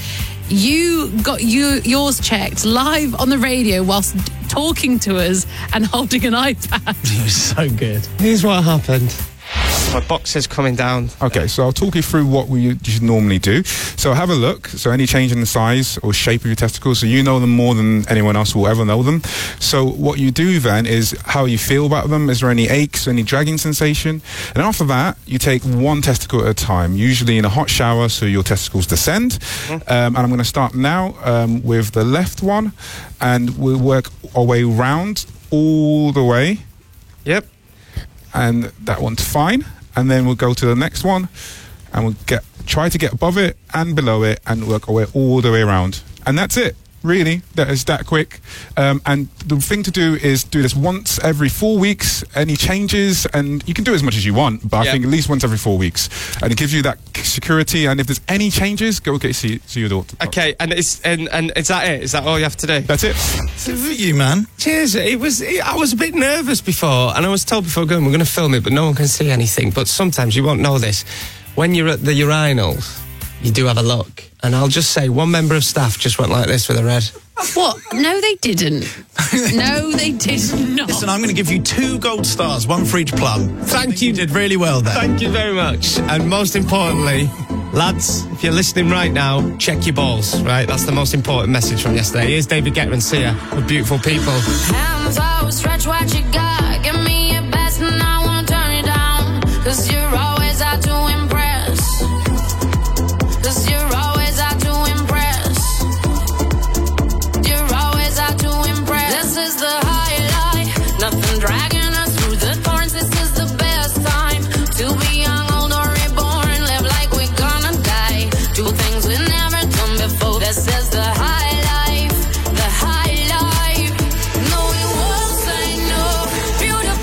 You got yours checked live on the radio whilst talking to us and holding an iPad. It was so good. Here's what happened. My box is coming down. Okay, so I'll talk you through what you should normally do. So have a look. So any change in the size or shape of your testicles, so you know them more than anyone else will ever know them. So what you do then is how you feel about them. Is there any aches, any dragging sensation? And after that, you take one testicle at a time, usually in a hot shower, so your testicles descend. And I'm going to start now with the left one, and we'll work our way round all the way. Yep. And that one's fine. And then we'll go to the next one, and we'll try to get above it and below it and work our way all the way around. And that's it. Really, that is that quick. And the thing to do is do this once every 4 weeks. Any changes, and you can do as much as you want, but I think at least once every 4 weeks, and it gives you that security. And if there's any changes, go see your doctor. Okay, and is that it? Is that all you have to do? That's it. Good for you, man. Cheers. I was a bit nervous before, and I was told before going, we're going to film it, but no one can see anything. But sometimes you won't know this. When you're at the urinals, you do have a look. And I'll just say, one member of staff just went like this with a red. What? No, they didn't. No, they did not. Listen, I'm going to give you 2 gold stars, 1 for each plum. Thank you. You did really well there. Thank you very much. And most importantly, lads, if you're listening right now, check your balls, right? That's the most important message from yesterday. Here's David Guetta and Sia with Beautiful People. Hands out, stretch what you got. Give me your best and I won't turn it down. 'Cause you're always out to impress. 'Cause you're always out to impress. You're always out to impress. This is the highlight. Nothing dragging us through the thorns. This is the best time to be young, old, or reborn. Live like we're gonna die. Do things we've never done before. This is the high life. The high life. No, you won't say no. Beautiful.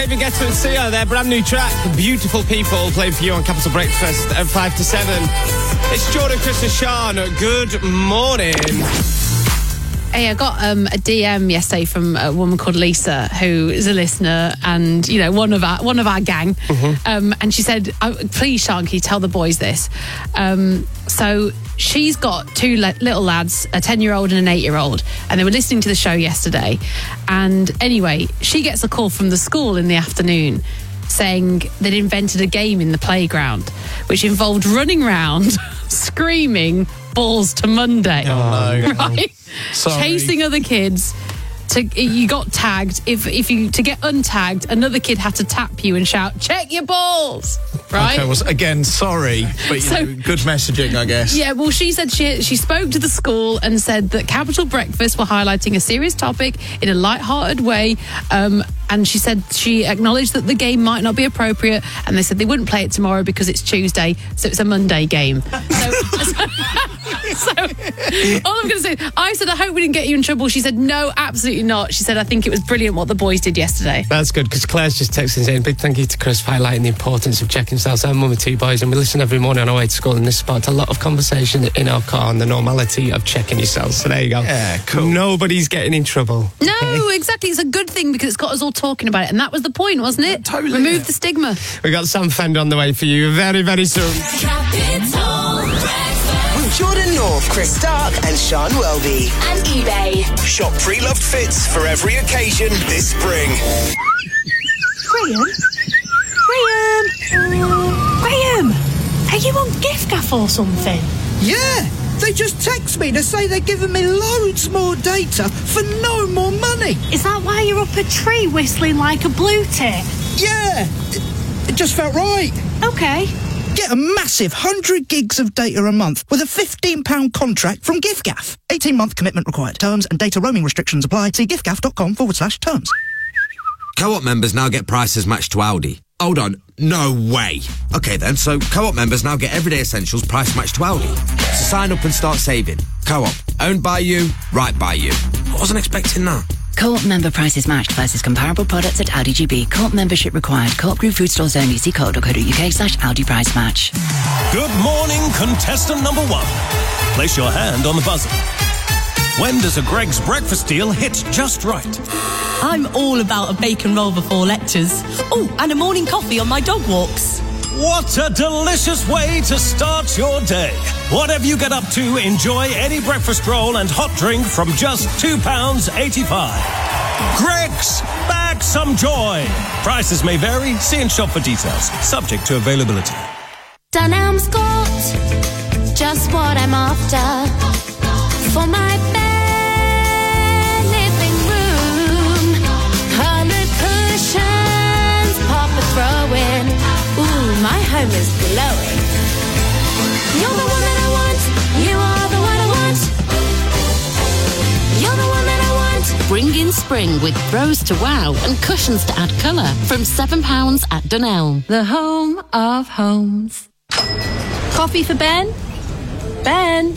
David Guetta and Sia, their brand new track, Beautiful People, played for you on Capital Breakfast at 5 to 7. It's Jordan, Chris and Sean. Good morning. Hey, I got a DM yesterday from a woman called Lisa, who is a listener and, you know, one of our gang. Mm-hmm. And she said, please, Sean, can you tell the boys this? So she's got two little lads, a 10-year-old and an 8-year-old, and they were listening to the show yesterday. And anyway, she gets a call from the school in the afternoon saying they'd invented a game in the playground which involved running around screaming balls to Monday. Oh, no. Right? Sorry. Chasing other kids. You got tagged. If you to get untagged, another kid had to tap you and shout, "Check your balls!" Right? Okay, well, again, sorry, but good messaging, I guess. Yeah, well, she said she spoke to the school and said that Capital Breakfast were highlighting a serious topic in a light-hearted way. And she said she acknowledged that the game might not be appropriate, and they said they wouldn't play it tomorrow because it's Tuesday, so it's a Monday game. So all I'm going to say, I said, I hope we didn't get you in trouble. She said, no, absolutely not. She said, I think it was brilliant what the boys did yesterday. That's good, because Claire's just texting saying, big thank you to Chris for highlighting the importance of checking yourselves. I'm mum of 2 boys, and we listen every morning on our way to school, and this sparked a lot of conversation in our car on the normality of checking yourselves. So there you go. Yeah, cool. Nobody's getting in trouble. No, exactly. It's a good thing because it's got us all talking about it, and that was the point, wasn't it? Totally. Remove the stigma. We got Sam Fender on the way for you very, very soon. With Jordan North, Chris Stark and Sean Welby. And eBay. Shop pre-loved fits for every occasion this spring. Graham, are you on gift-gaff or something? Yeah, they just text me to say they're giving me loads more data for no more money. Is that why you're up a tree whistling like a blue tit? Yeah, it just felt right. Okay. Get a massive 100 gigs of data a month with a £15 contract from giffgaff. 18-month commitment required. Terms and data roaming restrictions apply. See giffgaff.com/terms. Co-op members now get prices matched to Aldi. Hold on, no way. Okay then, so Co-op members now get everyday essentials price matched to Aldi. So sign up and start saving. Co-op, owned by you, right by you. I wasn't expecting that. Co-op member prices matched versus comparable products at Aldi GB. Co-op membership required. Co-op Group food stores only. See co.co.uk/Aldi price match. Good morning, contestant number 1. Place your hand on the buzzer. When does a Greggs breakfast deal hit just right? I'm all about a bacon roll before lectures. Oh, and a morning coffee on my dog walks. What a delicious way to start your day. Whatever you get up to, enjoy any breakfast roll and hot drink from just £2.85. Greggs, back some joy. Prices may vary. See and shop for details. Subject to availability. Dunham's got just what I'm after for my bed living room. Colored cushions, pop a throw in. Ooh, my home is glowing. You're the one that I want. You are the one I want. You're the one that I want. Bring in spring with throws to wow and cushions to add colour from £7 at Dunelm. The home of homes. Coffee for Ben? Ben?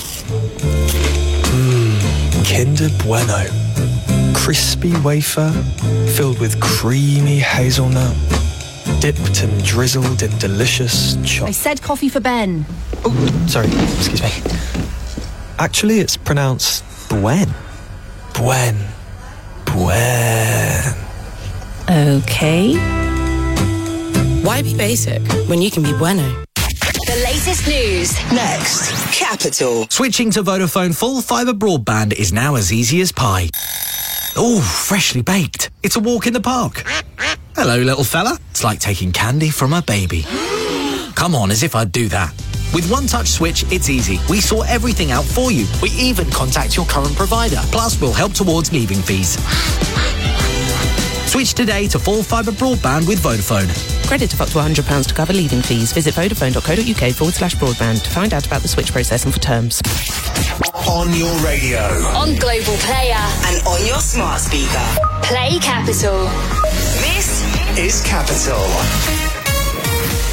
Kinder Bueno. Crispy wafer filled with creamy hazelnut, dipped and drizzled in delicious chocolate. I said coffee for Ben. Oh, sorry, excuse me. Actually, it's pronounced Buen. Buen. Buen. Okay. Why be basic when you can be bueno? The latest news. Next, Capital. Switching to Vodafone full fibre broadband is now as easy as pie. Oh, freshly baked. It's a walk in the park. Hello, little fella. It's like taking candy from a baby. Come on, as if I'd do that. With One Touch Switch, it's easy. We sort everything out for you. We even contact your current provider. Plus, we'll help towards leaving fees. Switch today to full fibre broadband with Vodafone. Credit of up to £100 to cover leaving fees. Visit vodafone.co.uk/broadband to find out about the switch process and for terms. On your radio. On Global Player. And on your smart speaker. Play Capital. This is Capital.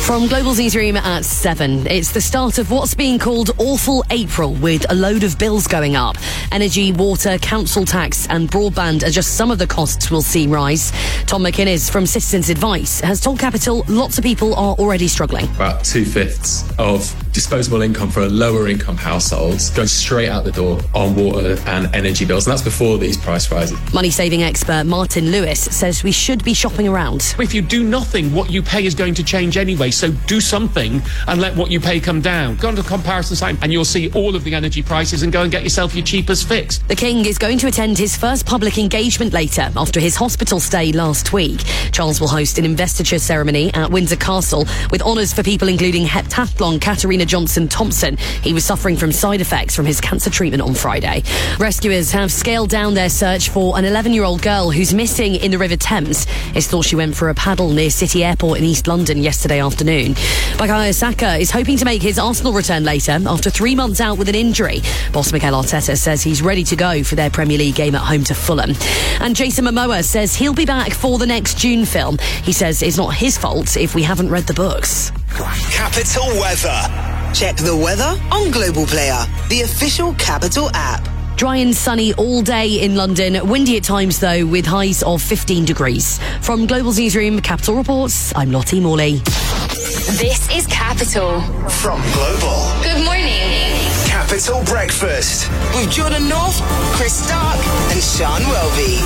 From Global's newsroom at 7, it's the start of what's being called Awful April, with a load of bills going up. Energy, water, council tax and broadband are just some of the costs we'll see rise. Tom McInnes from Citizens Advice has told Capital lots of people are already struggling. About 2/5 of disposable income for a lower income household goes straight out the door on water and energy bills, and that's before these price rises. Money-saving expert Martin Lewis says we should be shopping around. If you do nothing, what you pay is going to change anyway, so do something and let what you pay come down. Go on to the comparison site and you'll see all of the energy prices and go and get yourself your cheapest fix. The King is going to attend his first public engagement later after his hospital stay last week. Charles will host an investiture ceremony at Windsor Castle with honours for people including heptathlon Katarina Johnson-Thompson. He was suffering from side effects from his cancer treatment on Friday. Rescuers have scaled down their search for an 11-year-old girl who's missing in the River Thames. It's thought she went for a paddle near City Airport in East London yesterday afternoon. Bukayo Saka is hoping to make his Arsenal return later after 3 months out with an injury. Boss Mikel Arteta says he's ready to go for their Premier League game at home to Fulham. And Jason Momoa says he'll be back for the next June film. He says it's not his fault if we haven't read the books. Capital Weather. Check the weather on Global Player, the official Capital app. Dry and sunny all day in London. Windy at times, though, with highs of 15 degrees. From Global's newsroom, Capital Reports, I'm Lottie Morley. This is Capital. From Global. Good morning. Capital Breakfast. With Jordan North, Chris Stark and Sean Welby.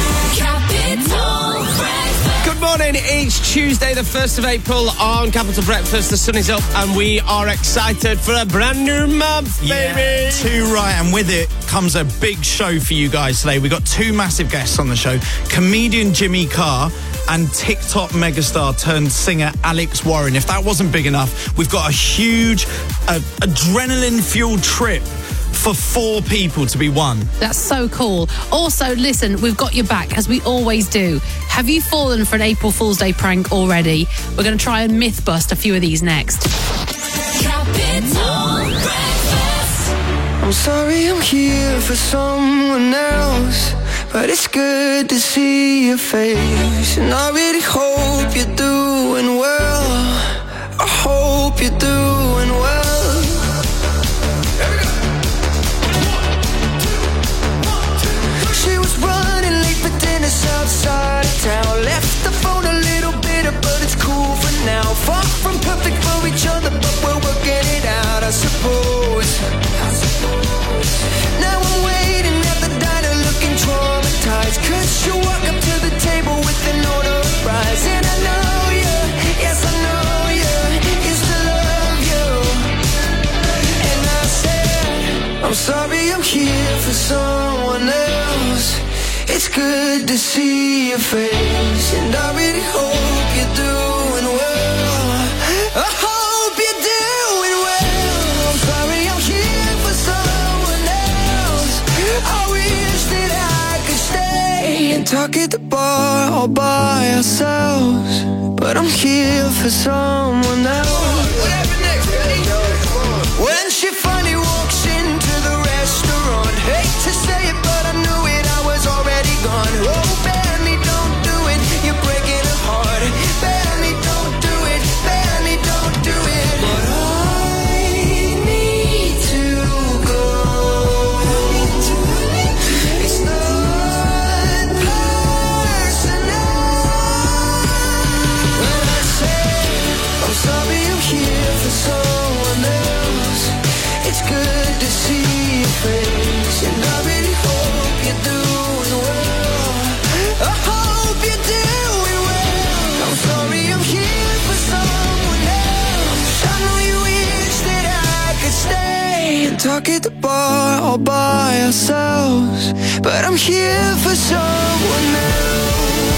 Capital Breakfast. Good morning. It's Tuesday, the 1st of April on Capital Breakfast. The sun is up and we are excited for a brand new month, baby. Too right, and with it comes a big show for you guys today. We've got two massive guests on the show. Comedian Jimmy Carr and TikTok megastar turned singer Alex Warren. If that wasn't big enough, we've got a huge adrenaline-fueled trip for 4 people to be won. That's so cool. Also, listen, we've got your back, as we always do. Have you fallen for an April Fool's Day prank already? We're going to try and myth bust a few of these next. Capital Breakfast. I'm sorry I'm here for someone else, but it's good to see your face. And I really hope you're doing well. I hope you're doing well. She was running late for dinner outside of town. Left the phone a little bitter, but it's cool for now. Far from perfect for each other, but we're working it out, I suppose. Now I'm waiting at the diner looking traumatized, 'cause you walk up to the table with an order of fries. And I know you, yes I know you, used to love you. And I said, I'm sorry I'm here for someone else. It's good to see your face, and I really hope you're doing well. I hope you're doing well. I'm sorry I'm here for someone else. I wish that I could stay and talk at the bar all by ourselves, but I'm here for someone else. When she finally walks into the restaurant, hate to say it, but I knew it, I was already gone. Oh, Benny, don't do it, you're breaking her heart. Benny, don't do it, Benny, don't do it. But I need to go. It's not personal. When I say I'm sorry I'm here for someone else, it's good to see your face, and I really hope you're doing well. I hope you're doing well. I'm sorry I'm here for someone else. I know you wish that I could stay and talk at the bar all by ourselves, but I'm here for someone else.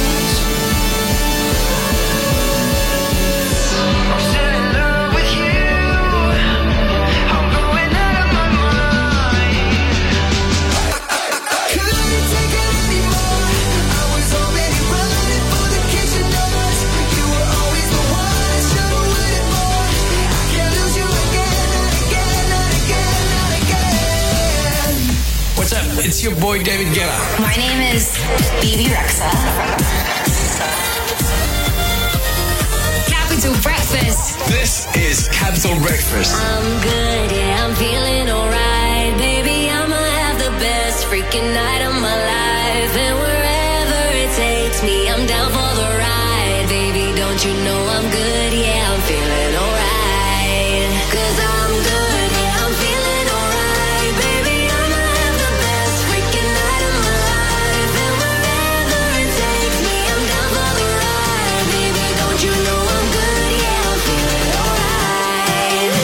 I'm still in love with you. I'm going out of my mind. I couldn't take it anymore. I was already running for the kitchen doors. You were always the one I should have waited for. I can't lose you again, not again, not again, not again. What's up? It's your boy David Guetta. My name is Bibi Rexha. Capital Breakfast. This is Capital Breakfast. I'm good, yeah, I'm feeling alright. Baby, I'ma have the best freaking night of my life. And wherever it takes me, I'm down for the ride. Baby, don't you know I'm good, yeah, I'm feeling alright. 'Cause I'm good, yeah, I'm feeling alright. Baby, I'ma have the best freaking night of my life. And wherever it takes me, I'm down for the ride. Baby, don't you know I'm good, yeah, I'm feeling alright.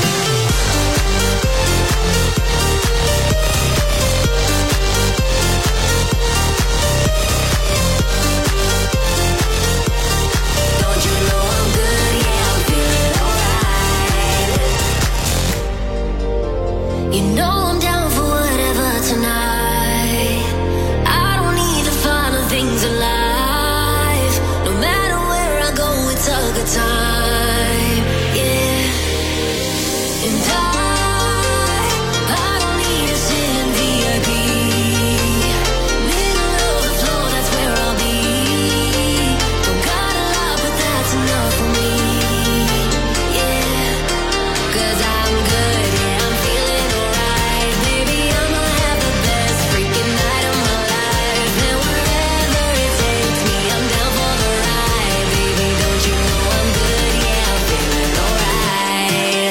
Don't you know I'm good, yeah, I'm feeling alright. You know I'm down for whatever tonight. I don't need the final things in life. No matter where I go, it's a good time, yeah. And I don't need to sit in VIP. Middle of the floor, that's where I'll be. Don't got a lot, but that's enough for me, yeah. 'Cause I'm good, yeah, I'm feeling alright. Baby, I'ma have the best freaking night of my life. And wherever it takes me, I'm down for the ride. Baby, don't you know I'm good, yeah, I'm feeling alright.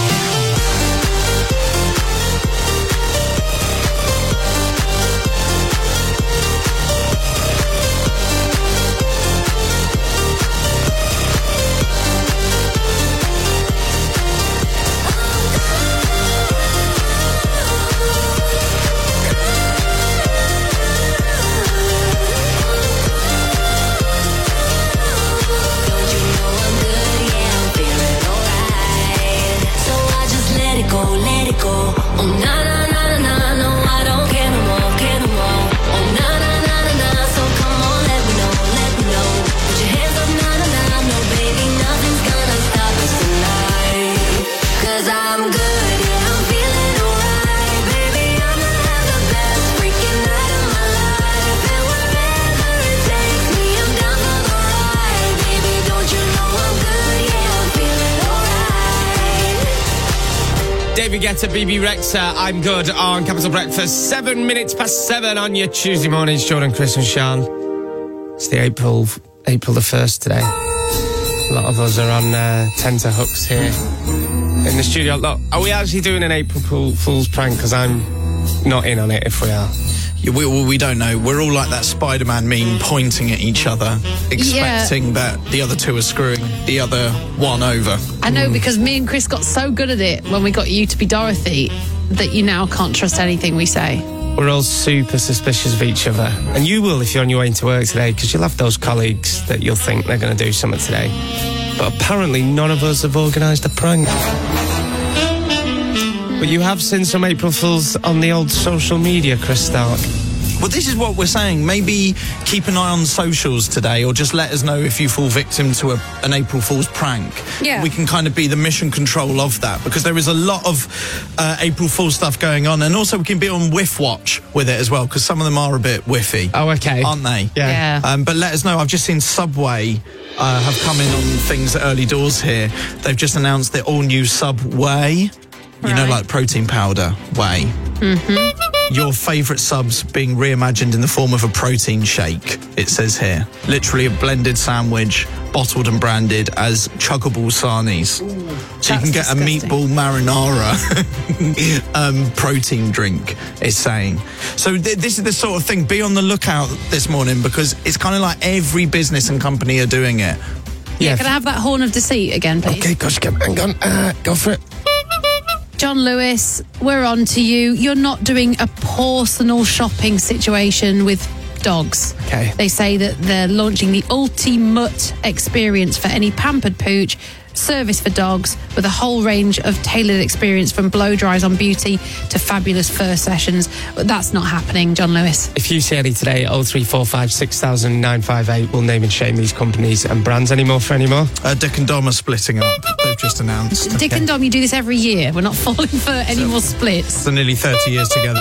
Don't you know I'm good, yeah, I'm feeling alright. So I just let it go, let it go. Oh, na na na na na, no, I don't care no more, care no more. Oh, na na na na na, so come on, let me know, let me know. Put your hands up, na na na, no, baby, nothing's gonna stop us tonight. 'Cause I'm good, yeah, I'm feeling alright. Baby, I'ma have the best freaking night of my life. And wherever it takes me, I'm down for the ride. Baby, don't you know I'm good, yeah, I'm feeling alright. David Guetta, BB Rexha, I'm good on Capital Breakfast. 7 minutes past 7 on your Tuesday mornings. Jordan, Chris and Sean. It's the April the 1st today. A lot of us are on tenterhooks here in the studio. Look, are we actually doing an April Fool's prank? Because I'm not in on it if we are. Yeah, we don't know. We're all like that Spider-Man meme pointing at each other, expecting that the other two are screwing the other one over. I know, because me and Chris got so good at it when we got you to be Dorothy that you now can't trust anything we say. We're all super suspicious of each other. And you will if you're on your way into work today, because you'll have those colleagues that you'll think they're going to do something today. But apparently none of us have organised a prank. But you have seen some April Fools on the old social media, Chris Stark. Well, this is what we're saying. Maybe keep an eye on socials today, or just let us know if you fall victim to an April Fool's prank. Yeah. We can kind of be the mission control of that, because there is a lot of April Fool's stuff going on, and also we can be on whiff watch with it as well, because some of them are a bit whiffy. Oh, okay. Aren't they? Yeah. But let us know. I've just seen Subway have come in on things at early doors here. They've just announced the all-new Subway. You know, like protein powder whey. Mm-hmm. Your favourite subs being reimagined in the form of a protein shake, it says here. Literally a blended sandwich, bottled and branded as chuggable sarnies. So you can get disgusting. a meatball marinara protein drink, it's saying. So this is the sort of thing, be on the lookout this morning, because it's kind of like every business and company are doing it. Yeah, can I have that horn of deceit again, please? Okay, gosh, hang on. Go for it. John Lewis, we're on to you. You're not doing a personal shopping situation with dogs. Okay. They say that they're launching the ultimate experience for any pampered pooch, service for dogs, with a whole range of tailored experience, from blow dries on beauty to fabulous fur sessions. But that's not happening, John Lewis. If you see any today, 0345 6000 958, we'll name and shame these companies and brands anymore for anymore. Dick and Dom are splitting up. They've just announced. Dick and Dom, you do this every year. We're not falling for any more splits. For nearly 30 years together.